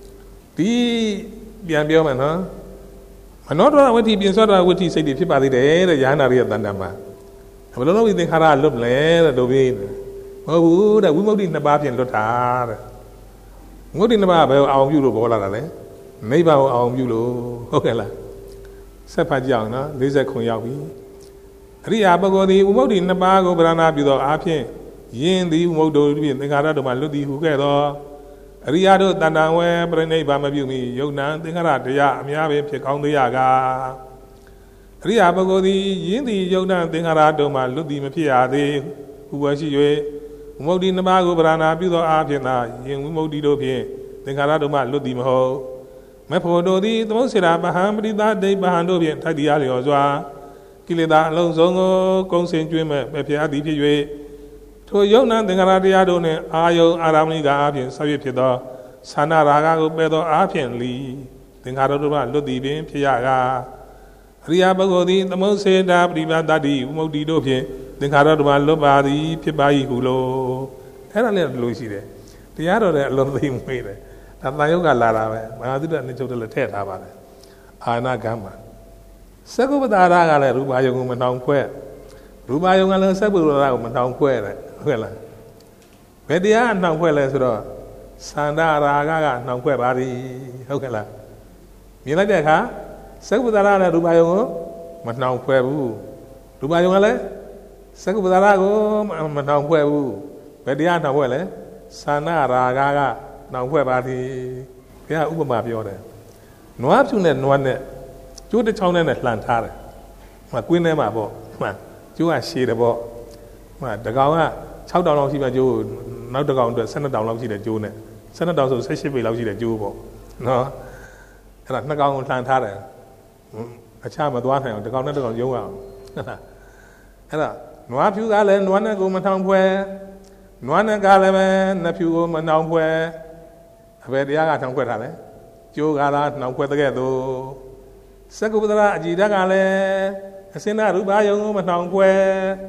The Biambiaman, huh? Another what he been sort of what he said if you party there, Yanaria Dandama. I don't know if they had a look there, the way. Oh, that we moved in the Babi and Lotar. What in the Bible, our Yulo Bola, neighbor our Yulo, Hokela. Sapajana, this is a Koyabi. Ria Bagodi, what in the Bago Brana Bido Apie, Yen the Modo, the Garado Maludi, who get all. Riado Danawe, Brene Bamabumi, Yognan, the Garadia, Miabe, Pecon the Yaga. Ria Bagodi, Yen the Yognan, the Garado Maludi, Mapiade, who was you. Modi Nabago Brana, Bido Apina, Yen Modido Pie, the Garadoma Ludimo. Mapododi, the Mosera Bahamdi that day Bahandovian, Tadiali Ozwa, Kilida, Lonzongo, Consentume, Pepia di Pie. To Yona, the Garadiadone, Ayo, Aramiga Apian, Savipido, Sana Raga, Bedo Apian Lee, the Garadoma Ludibin, Piaga. Ria Bagodi, the Moseda, Riva Dadi, Modido Pie. The Karaduma Lobadi, Pibai Hulo. And I let Lucy there. The other love him with it. That my yoga lara, I didn't need to the tet about it. I na gamma. Sego with Araga, Rubayong and Town Quare. Rubayong and Sabu and Town Quare. Well, where the are now well as Sanda Raga, now Quare Badi, Hokela. You like that, huh? Sego with Araga, Rubayong, but now Quare. Rubayong. Sakubarago, Madame Webu, Bediana Welle, Sana Raga, now Webati, Pia Ubamabiore. No absolute one, to the town in Atlanta. My queen name about, you are she the boat. The Gawa, Chow down on Jew, now the Gawa, send down on the June, send down to say she will the Jew. No, and I'm not going to Atlanta. A charm of one hand, the Gawa on you. No apu galen, one go Matam where, one galaman, Napu Manam where, where the Agatam Quetale, Joe Galat, now Quetagado, Sakubara, Gidagale, a Sena Rubayo Matam where,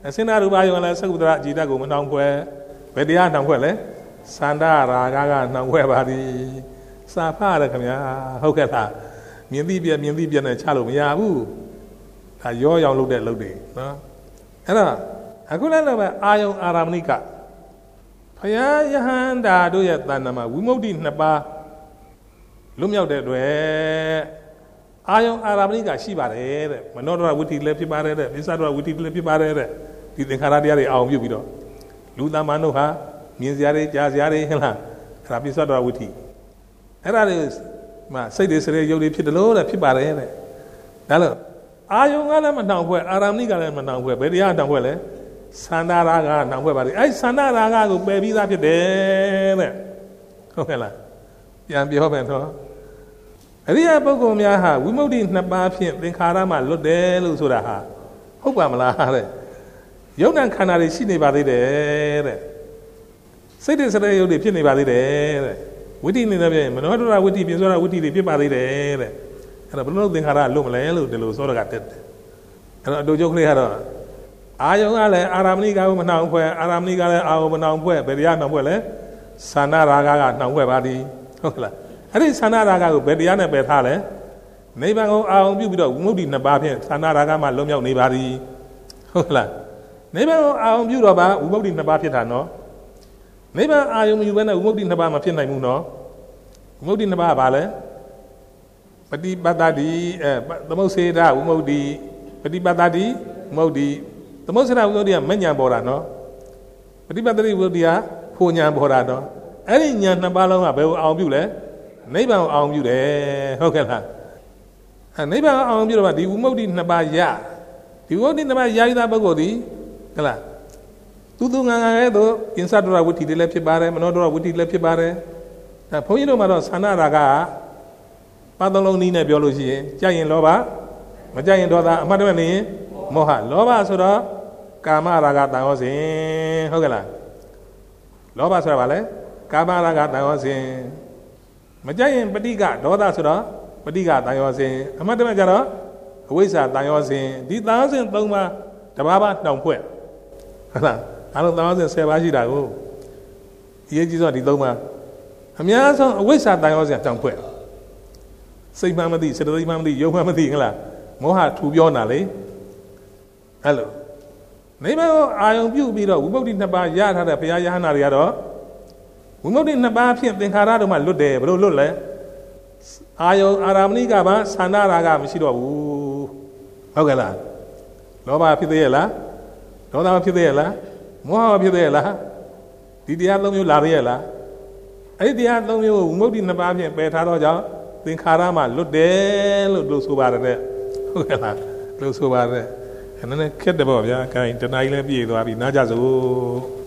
စင်နာရူပယုံလည်းသက္ကုတ္တရအကြည်ဓာတ်ကိုမနှောင်ဖွဲ့ဘယ်တရားနှောင်ဖွဲ့လဲသန္တာရာဂကနှောင်ဖွဲ့ပါသည်စာဖရခင်ဗျာဟုတ်ကဲ့လားမြင်သိပြမြင်သိပြနဲ့ချလို့မရဘူးဒါရောရောင်လုပ်တဲ့လုပ်တွေနော်အဲ့တော့အခုလည်းလည်းပဲအာယုံအာရမဏိကဘုရားယဟန္တာတို့ရဲ့တဏ္ဍာမှာဝိမု ക്തി နှစ်ပါးလွတ်မြောက်တဲ့အတွက်အာယုံအာရမဏိကရှိပါတယ်တဲ့မနောဒရဝိတ္တိလည်းဖြစ်ပါတယ်တဲ့ပိဿဒရဝိတ္တိလည်းဖြစ်ပါတယ်တဲ့ဒီသင်္ခါရတရားတွေအောင်ပြုပြီးတော့လူသားမနုဟာမြင်စရာတွေကြားစရာတွေဟင်လားအဲ့ဒါပိဿဒရဝိတ္တိအဲ့ဒါတွေမှစိတ်တွေစရေရုပ်တွေဖြစ်တယ်လို့တဲ့ဖြစ်ပါတယ်တဲ့ဒါလို့အာယုံကလည်းမနှောင်ဖွဲ့အာရမဏိကလည်းမနှောင်ဖွဲ့ဘယ်တရားနှောင်ဖွဲ့လဲသန္တာရာဂနှောင်ဖွဲ့ပါတယ်အဲ့သန္တာရာဂကိုပယ်ပြီးသားဖြစ်တယ်တဲ့ဟုတ်ကဲ့လားပြန်ပြောမယ်နော်အရိယပုဂ္ဂိုလ်များဟာဝိမု ക്തി နှစ်ပါးဖြင့်သင်္ခါရမှလွတ်တယ်လို့ဆိုတာဟာဟုတ်ပါမလားတဲ့ယုံ nant ခန္ဓာတွေရှိနေပါသေးတယ်တဲ့စိတ်တွေစတဲ့ယုတ်တွေဖြစ်နေပါသေးတယ်တဲ့ဝိတ္တိနေတယ်မနောဒရဝိတ္တိပြင်စောရဝိတ္တိတွေဖြစ်ပါသေးတယ်တဲ့အဲ့တော့ဘယ်လိုသင်္ခါရလွတ်မလဲလို့ဒီလိုစောရကတက်တယ်အဲ့တော့အတူချုပ်ကလေးကတော့အာယုံကလည်းအာရမဏိကကိုမနှောင်ဖွဲ့အာရမဏိကလည်းအာယုံမနှောင်ဖွဲ့ဘယ်တရားနှောင်ဖွဲ့လဲသန္တာရာဂကနှောင်ဖွဲ့ပါသည်ဟုတ်ကဲ့လားအဲ့ဒီသန္တာရာဂကိုဘယ်တရားနဲ့ပယ်ထားလဲနိဗ္ဗာန်ကိုအာရုံပြုပြီးတော့ဝိမု ക്തി နှစ်ပါးဖြင့်သန္တာရာဂမှလွတ်မြောက်နေပါသည်ဟုတ်လားနိဗ္ဗာန်ကိုအာရုံပြုတော့ပါဝိမု ക്തി နှစ်ပါးဖြစ်တာနော်နိဗ္ဗာန်အာရုံမယူဘဲနဲ့ဝိမု ക്തി နှစ်ပါးမဖြစ်နိုင်ဘူးနော်ဝိမု ക്തി နှစ်ပါးကဘာလဲပฏิပတ္တိအဲသမုတ်စေတဝိမု ക്തി ပฏิပတ္တိဝိမု ക്തി သမုတ်စေတဝိမု ക്തി ကမဉ္ဇဉ်ပေါ်တာနော်ပฏิပတ္တိဝိမု ക്തി ကဖို့ဉာဏ်ပေါ်တာနော်အဲ့ဒီဉာဏ်နှစ်ပါးလုံးကဘယ်ကိုအာရုံပြုလဲနိဗ္ဗာန်ကိုအာရုံပြုတယ်ဟုတ်ကဲ့လားအဲနိဗ္ဗာန်ကိုအာရုံပြုတော့ဒီဝိမု ക്തി နှစ်ပါးရဒီဝိမု ക്തി နှစ်ပါးရတဲ့ပုဂ္ဂိုလ်ဒီဟုတ်လားသူသူငါငါရဲ့တို့ပင်စဒရဝိတ္တိတွေလည်းဖြစ်ပါတယ်မနောဒရဝိတ္တိလည်းဖြစ်ပါတယ်အဲဘုန်းကြီးတို့မှာတော့သန္တာရာဂကပါသုံးလုံးနည်းနဲ့ပြောလို့ရှိရင်ကြိုက်ရင်လောဘမကြိုက်ရင်ဒေါသအမှတ်တမဲ့နေရင်မောဟလောဘဆိုတော့ကာမရာဂတန်ဟောစဉ်ဟုတ်ကဲ့လားလောဘဆိုတာဘာလဲကာမရာဂတန်ဟောစဉ်မကြိုက်ရင်ပဋိကဒေါသဆိုတော့ပဋိကတန်ရောစဉ်အမှတ်တမဲ့ကြတော့အဝိဇ္ဇာတန်ရောစဉ်ဒီတန်ရောစဉ်သုံးပါးတပါးပါနှောင်ဖွဲ့ဟုတ်လားအားလုံးတန်ရောစဉ်ဆယ်ပါးရှိတာကိုအရေးကြီးဆုံးဒီသုံးပါးအများဆုံးအဝိဇ္ဇာတန်ရောစဉ်နှောင်ဖွဲ့စိတ်မှမသိစေတသိက်မှမသိယုံမှမသိဟုတ်လားမောဟထူပြောနာလေအဲ့လိုနိဗ္ဗာန်ကိုအာရုံပြုပြီးတော့ဝိမု ക്തി နှစ်ပါးရထားတဲ့ဘုရားယဟန္တာတွေကတော့ဝိမု ക്തി နှစ်ပါးဖြင့်သင်္ခါရတို့မှလွတ်တယ်ဘယ်လိုလွတ်လဲအာယုံအာရမဏိကပါသန္တာရာဂမရှိတော့ဘူးဟုတ်ကဲ့လားလောဘဖြစ်သေးရဲ့လားဒေါသဖြစ်သေးရဲ့လားမောဟဖြစ်သေးရဲ့လားဒီတရားသုံးမျိုးလာသေးရဲ့လားအဲ့ဒီတရားသုံးမျိုးကိုဝိမု ക്തി နှစ်ပါးဖြင့်ပယ်ထားတော့ကြောင့်သင်္ခါရမှလွတ်တယ်လို့လို့ဆိုပါတယ်တဲ့ဟုတ်ကဲ့လားလို့ဆိုပါတယ်အဲ့ဒါနဲ့ခက်တယ်ပေါ့ဗျာ gain တဏှာကြီးလည်းပြည့်သွားပြီနားကြစို့